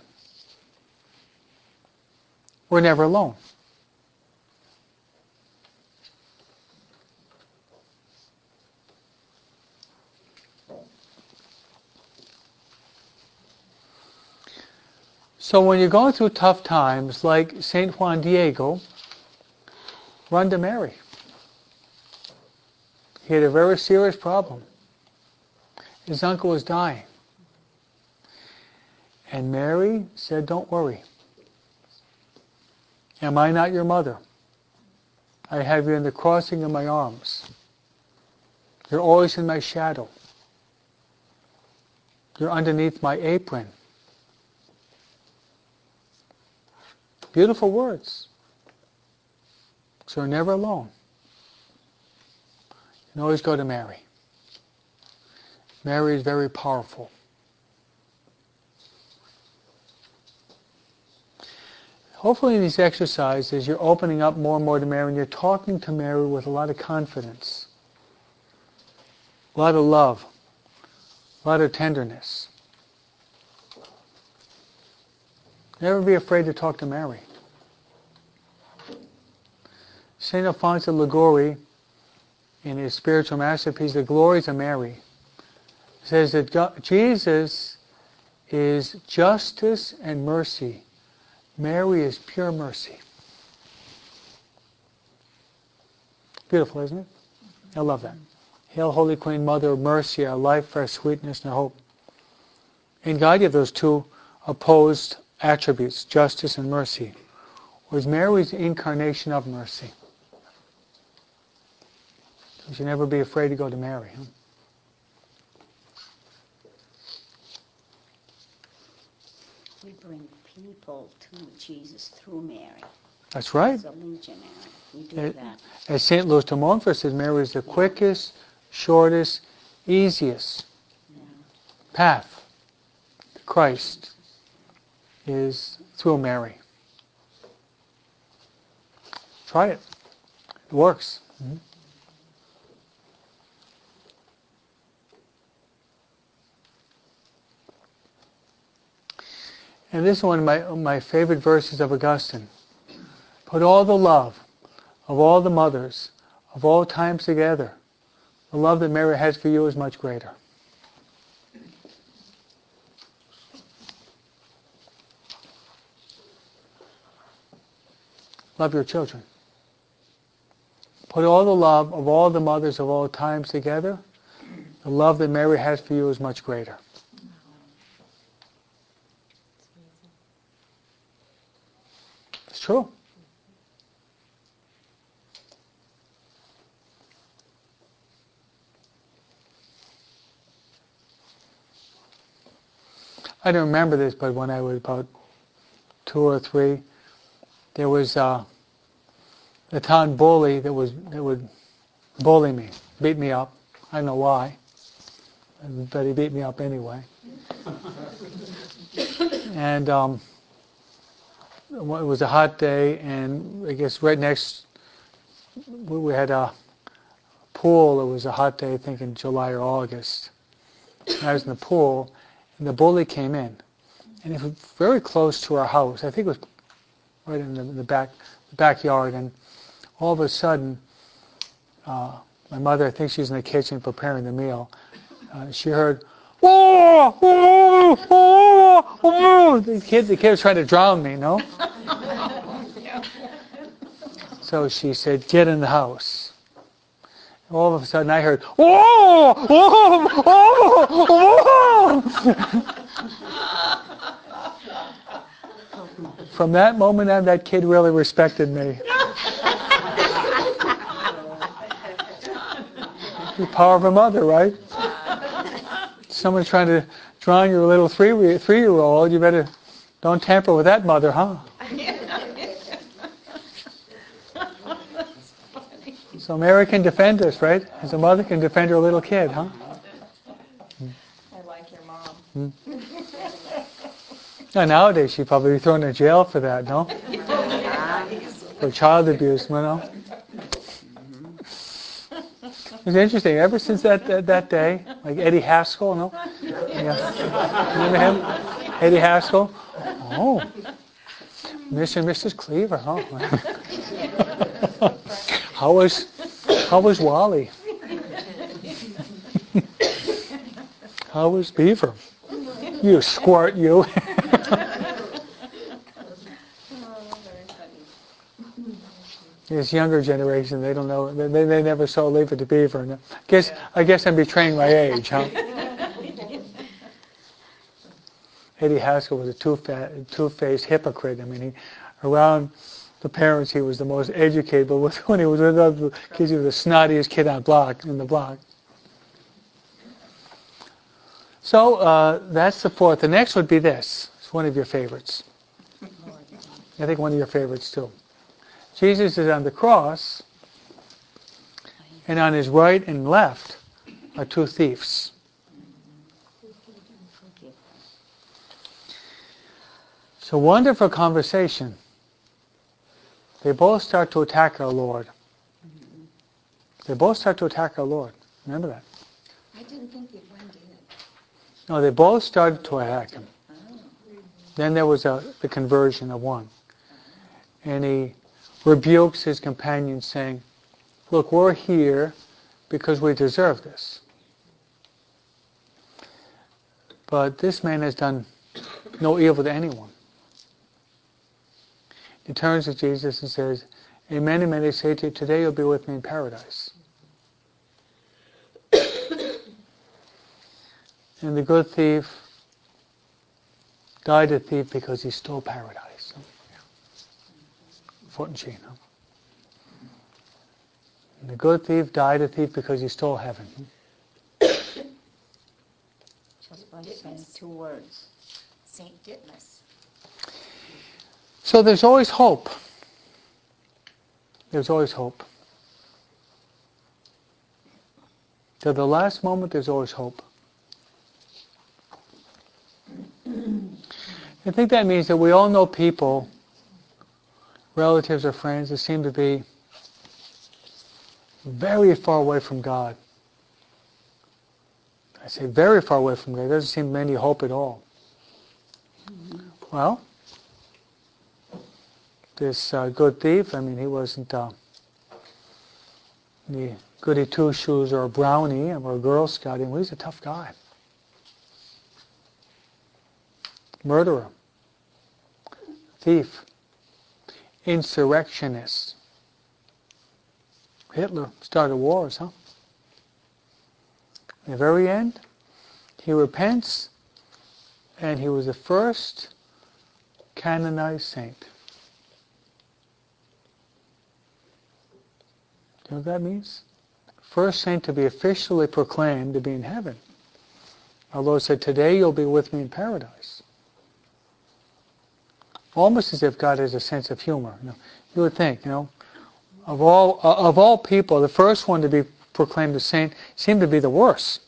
We're never alone. So when you're going through tough times, like St. Juan Diego, run to Mary. He had a very serious problem. His uncle was dying. And Mary said, don't worry. Am I not your mother? I have you in the crossing of my arms. You're always in my shadow. You're underneath my apron. Beautiful words. So you're never alone. You can always go to Mary. Mary is very powerful. Hopefully in these exercises you're opening up more and more to Mary and you're talking to Mary with a lot of confidence, a lot of love, a lot of tenderness. Never be afraid to talk to Mary. St. Alfonso Liguori, in his spiritual masterpiece, The Glories of Mary, says that Jesus is justice and mercy. Mary is pure mercy. Beautiful, isn't it? I love that. Hail, Holy Queen, Mother of Mercy, our life, our sweetness, and our hope. In God you have those two opposed attributes, justice and mercy. Whereas Mary is the incarnation of mercy. So you should never be afraid to go to Mary. Huh? We bring people to Jesus through Mary. That's right. As a legionary. We do that. As St. Louis de Montfort says, Mary is the quickest, shortest, easiest path to Christ is through Mary. Try it. It works. Mm-hmm. And this is one of my favorite verses of Augustine. Put all the love of all the mothers of all times together. The love that Mary has for you is much greater. Love your children. Put all the love of all the mothers of all times together. The love that Mary has for you is much greater. It's true. I don't remember this, but when I was about 2 or 3, there was a town bully that would bully me, beat me up. I don't know why, but he beat me up anyway. And it was a hot day, and I guess right next, we had a pool. It was a hot day, I think in July or August. And I was in the pool, and the bully came in. And it was very close to our house. I think it was right in the backyard. And all of a sudden, my mother, I think she was in the kitchen preparing the meal. She heard, "Whoa, whoa, whoa, whoa!" The kid was trying to drown me, no? So she said, "Get in the house." All of a sudden, I heard, "Whoa, whoa, whoa, whoa!" From that moment on, that kid really respected me. The power of a mother, right? Someone's trying to drown your little three-year-old. You better don't tamper with that mother, huh? So Mary can defend us, right? As a mother can defend her little kid, huh? I like your mom. Now, nowadays she'd probably be thrown in jail for that, no? For child abuse, you know? It's interesting. Ever since that day, like Eddie Haskell, no? Yeah. Remember him? Eddie Haskell? Oh. Mr. and Mrs. Cleaver, huh? How was Wally? How was Beaver? You squirt, you. This younger generation, they don't know. They never saw Leave It to Beaver. No. I guess I'm betraying my age, huh? Eddie Haskell was a two-faced hypocrite. I mean, around the parents, he was the most educated, but when he was with other kids, he was the snottiest kid in the block. So that's the fourth. The next would be this. It's one of your favorites. I think one of your favorites too. Jesus is on the cross, and on his right and left are two thieves. It's a wonderful conversation. They both start to attack our Lord. They both start to attack our Lord. Remember that. I didn't think that one did. No, they both started to attack him. Then there was the conversion of one. And he rebukes his companions saying, look, we're here because we deserve this. But this man has done no evil to anyone. He turns to Jesus and says, amen, amen, I say to you, today you'll be with me in paradise. And the good thief died a thief because he stole paradise. And the good thief died a thief because he stole heaven. Just by saying 2 words. St. Ditmas. So there's always hope. There's always hope. To the last moment, there's always hope. I think that means that we all know people, relatives or friends, that seem to be very far away from God. I say very far away from God. There doesn't seem any hope at all. Well, this good thief, I mean, he wasn't the goody two-shoes or a brownie or a Girl Scout. He was a tough guy. Murderer. Thief. Insurrectionist. Hitler started wars, huh? In the very end, he repents, and he was the first canonized saint. You know what that means? First saint to be officially proclaimed to be in heaven. Our Lord said, today you'll be with me in paradise. Almost as if God has a sense of humor. You would think, of all people, the first one to be proclaimed a saint seemed to be the worst.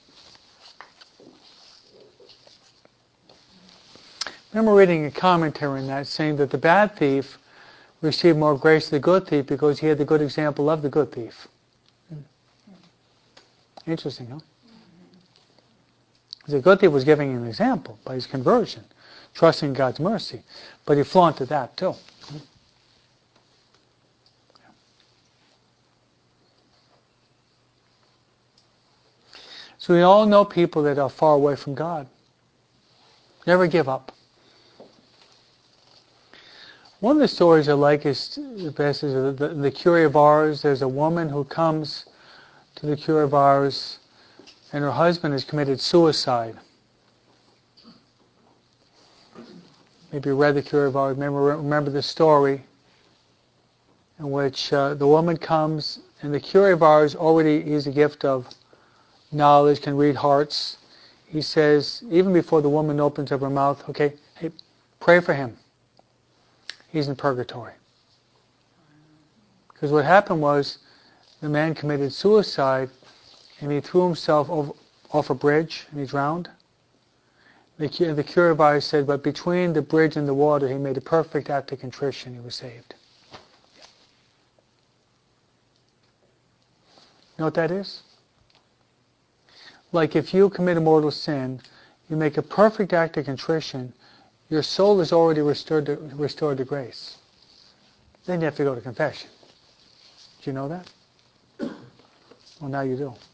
I remember reading a commentary on that saying that the bad thief received more grace than the good thief because he had the good example of the good thief. Interesting, huh? The good thief was giving an example by his conversion, trusting God's mercy, but he flaunted that too. So we all know people that are far away from God. Never give up. One of the stories I like is the best is the Cure of Ars. There's a woman who comes to the Cure of Ars, and her husband has committed suicide. Maybe you read the Cure of Ars. Remember the story in which the woman comes, and the Cure of Ars already is a gift of knowledge, can read hearts. He says, even before the woman opens up her mouth, okay, hey, pray for him. He's in purgatory. Because what happened was the man committed suicide and he threw himself off a bridge and he drowned. The Cure of Ars said, but between the bridge and the water, he made a perfect act of contrition. He was saved. You know what that is? Like if you commit a mortal sin, you make a perfect act of contrition, your soul is already restored to grace. Then you have to go to confession. Do you know that? Well, now you do.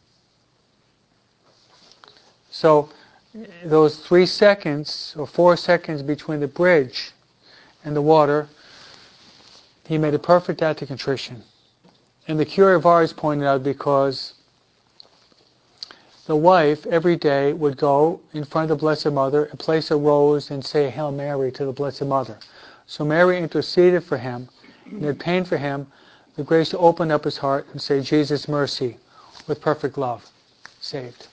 So those 3 seconds or 4 seconds between the bridge and the water, He made a perfect act of contrition. And the Curé of Ars pointed out because the wife every day would go in front of the Blessed Mother and place a rose and say Hail Mary to the Blessed Mother. So Mary interceded for him and obtained for him the grace to open up his heart and say, Jesus, mercy, with perfect love. Saved.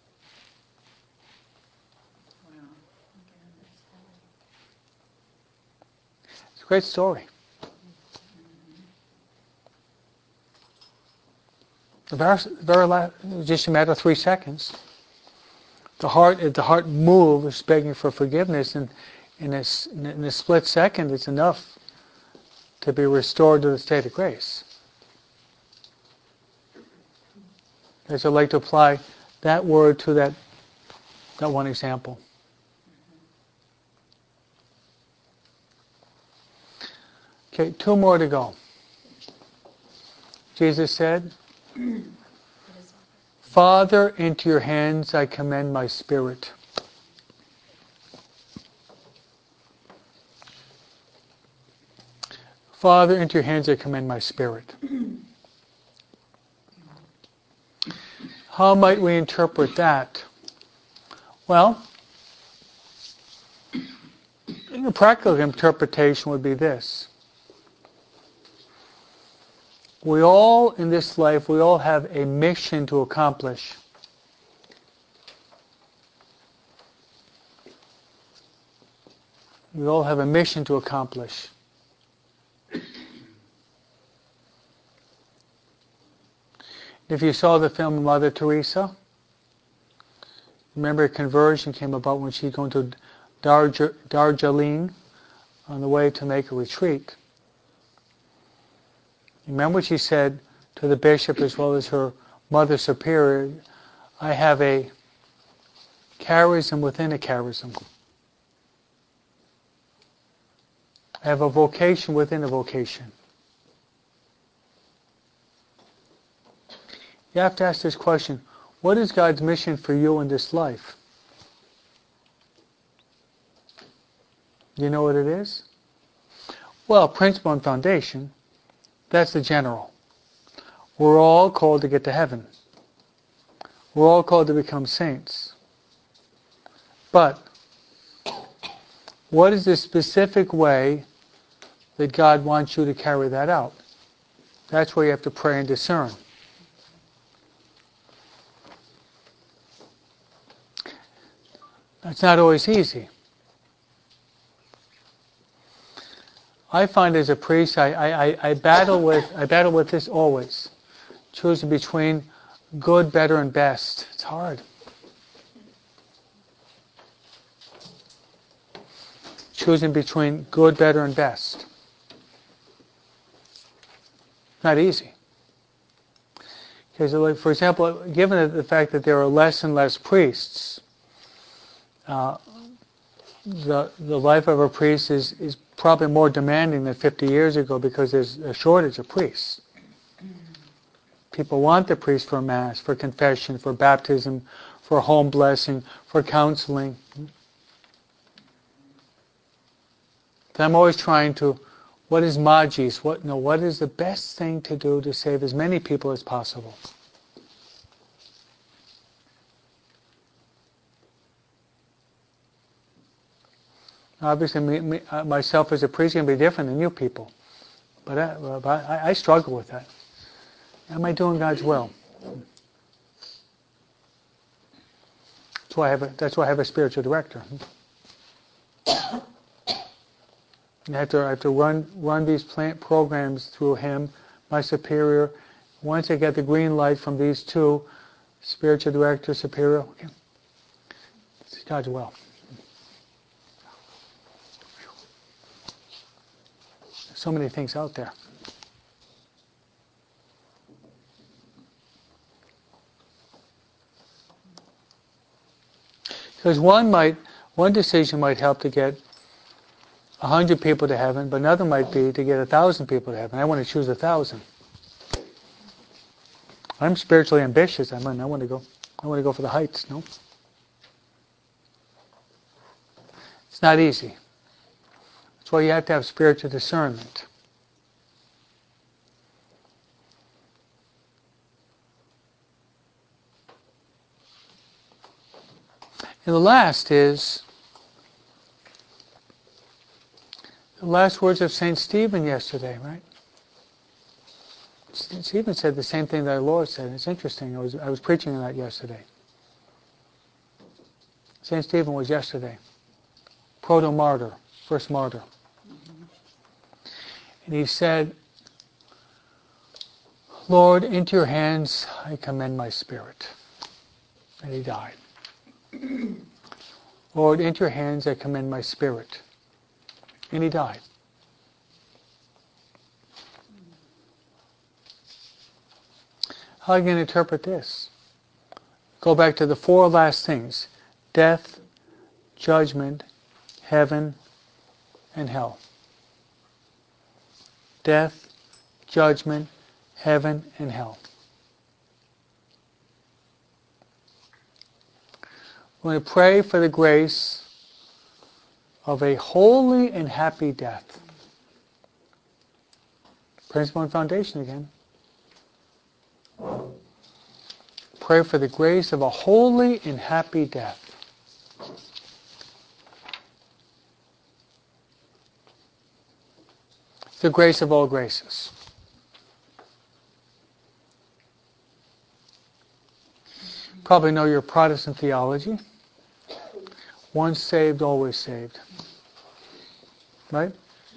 It's a great story. Just a matter of 3 seconds. If the heart moves, begging for forgiveness, and in a split second, it's enough to be restored to the state of grace. As I like to apply that word to that one example. Okay, 2 more to go. Jesus said, Father, into your hands I commend my spirit. Father, into your hands I commend my spirit. How might we interpret that? Well, a practical interpretation would be this. We all, in this life, we all have a mission to accomplish. We all have a mission to accomplish. If you saw the film Mother Teresa, remember conversion came about when she'd gone to Darjeeling on the way to make a retreat. Remember what she said to the bishop as well as her mother superior, I have a charism within a charism. I have a vocation within a vocation. You have to ask this question, what is God's mission for you in this life? You know what it is? Well, principle and foundation, that's the general. We're all called to get to heaven. We're all called to become saints. But what is the specific way that God wants you to carry that out? That's where you have to pray and discern. That's not always easy. I find as a priest, I battle with this always. Choosing between good, better, and best. It's hard. Choosing between good, better, and best. Not easy. Because, for example, given the fact that there are less and less priests, the life of a priest is probably more demanding than 50 years ago because there's a shortage of priests. People want the priest for Mass, for confession, for baptism, for home blessing, for counseling. So I'm always trying to, what is magis? What is the best thing to do to save as many people as possible? Obviously, myself as a priest can be different than you people. But I struggle with that. Am I doing God's will? That's why I have a spiritual director. I have to run these programs through him, my superior. Once I get the green light from these two, spiritual director, superior, okay. It's God's will. There's so many things out there. Because one decision might help to get 100 people to heaven, but another might be to get 1,000 people to heaven. I want to choose 1,000. I'm spiritually ambitious. I want to go for the heights. No, it's not easy. That's why you have to have spiritual discernment. And the last is the last words of St. Stephen yesterday, right? Stephen said the same thing that our Lord said. It's interesting. I was preaching on that yesterday. St. Stephen was yesterday. Proto-martyr, first martyr. And he said, Lord, into your hands I commend my spirit. And he died. Lord, into your hands I commend my spirit. And he died. How are you going to interpret this? Go back to the four last things. Death, judgment, heaven, and hell. Death, judgment, heaven, and hell. We're going to pray for the grace of a holy and happy death. Principle and foundation again. Pray for the grace of a holy and happy death. The grace of all graces. Probably know your Protestant theology. Once saved, always saved. Right?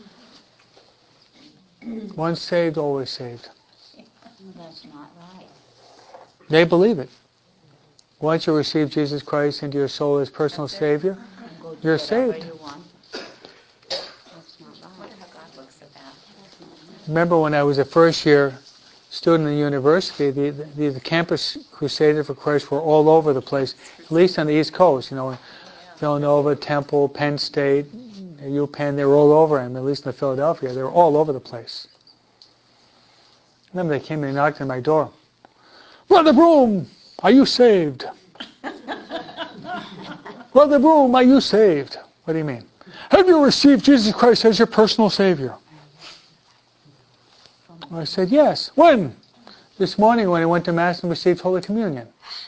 Once saved, always saved. That's not right. They believe it. Once you receive Jesus Christ into your soul as personal Savior, Go do you're whatever saved. you want. That's not I wonder right. how God looks at that. Remember when I was a first year student in the university, the campus Crusaders for Christ were all over the place, at least on the East Coast, Villanova, Temple, Penn State, UPenn, they were all over, and at least in Philadelphia, they were all over the place. I remember they came and knocked on my door. Brother Broom, are you saved? Brother Broom, are you saved? What do you mean? Have you received Jesus Christ as your personal Savior? I said, yes. When? This morning when I went to Mass and received Holy Communion.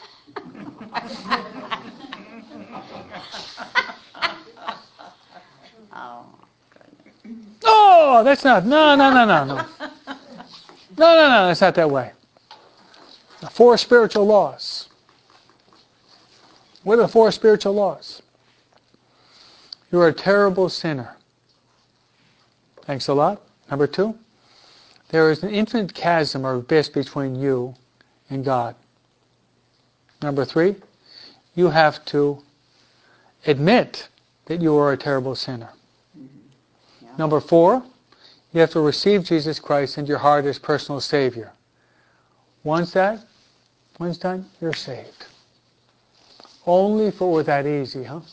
Oh, Oh, that's not, no. No, it's not that way. The four spiritual laws. What are the four spiritual laws? You're a terrible sinner. Thanks a lot. Number 2, there is an infinite chasm or abyss between you and God. Number 3, you have to admit that you are a terrible sinner. yeah. Number 4, you have to receive Jesus Christ into your heart as personal Savior. Once done, you're saved. Only if it were that easy, huh?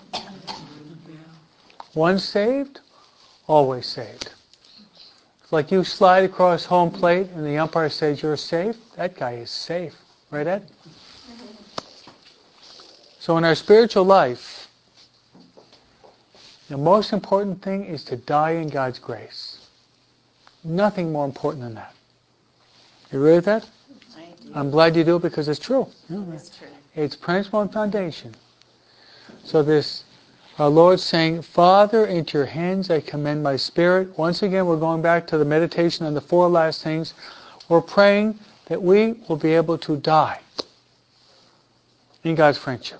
Once saved, always saved. It's like you slide across home plate and the umpire says you're safe, that guy is safe. Right, Ed? So in our spiritual life, the most important thing is to die in God's grace. Nothing more important than that. You agree with that? I do. I'm glad you do because it's true. It's true. It's principle and foundation. So this, our Lord's saying, Father, into your hands I commend my spirit. Once again, we're going back to the meditation on the four last things. We're praying that we will be able to die in God's friendship.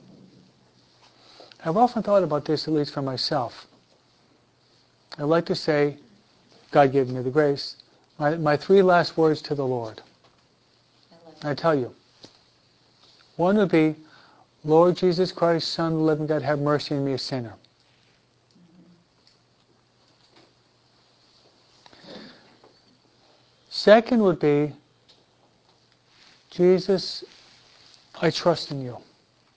I've often thought about this, at least for myself. I'd like to say, God gave me the grace, my 3 last words to the Lord. I tell you, one would be, Lord Jesus Christ, Son of the living God, have mercy on me, a sinner. Second would be, Jesus, I trust in you.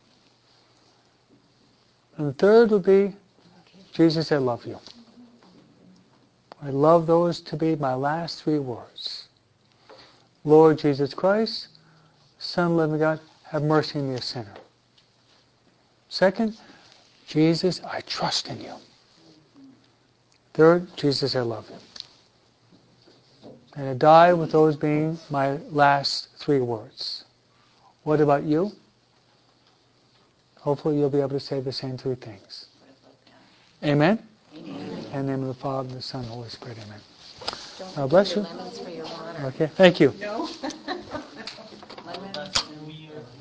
And third would be, Jesus, I love you. I love those to be my last 3 words. Lord Jesus Christ, Son of the living God, have mercy on me, a sinner. Second, Jesus, I trust in you. Third, Jesus, I love you. And I die with those being my last 3 words. What about you? Hopefully you'll be able to say the same three things. Amen? In the name of the Father, the Son, and the Holy Spirit. Amen. Don't bless forget you. your lemons for your water. Okay, thank you. No? Lemons. New Year.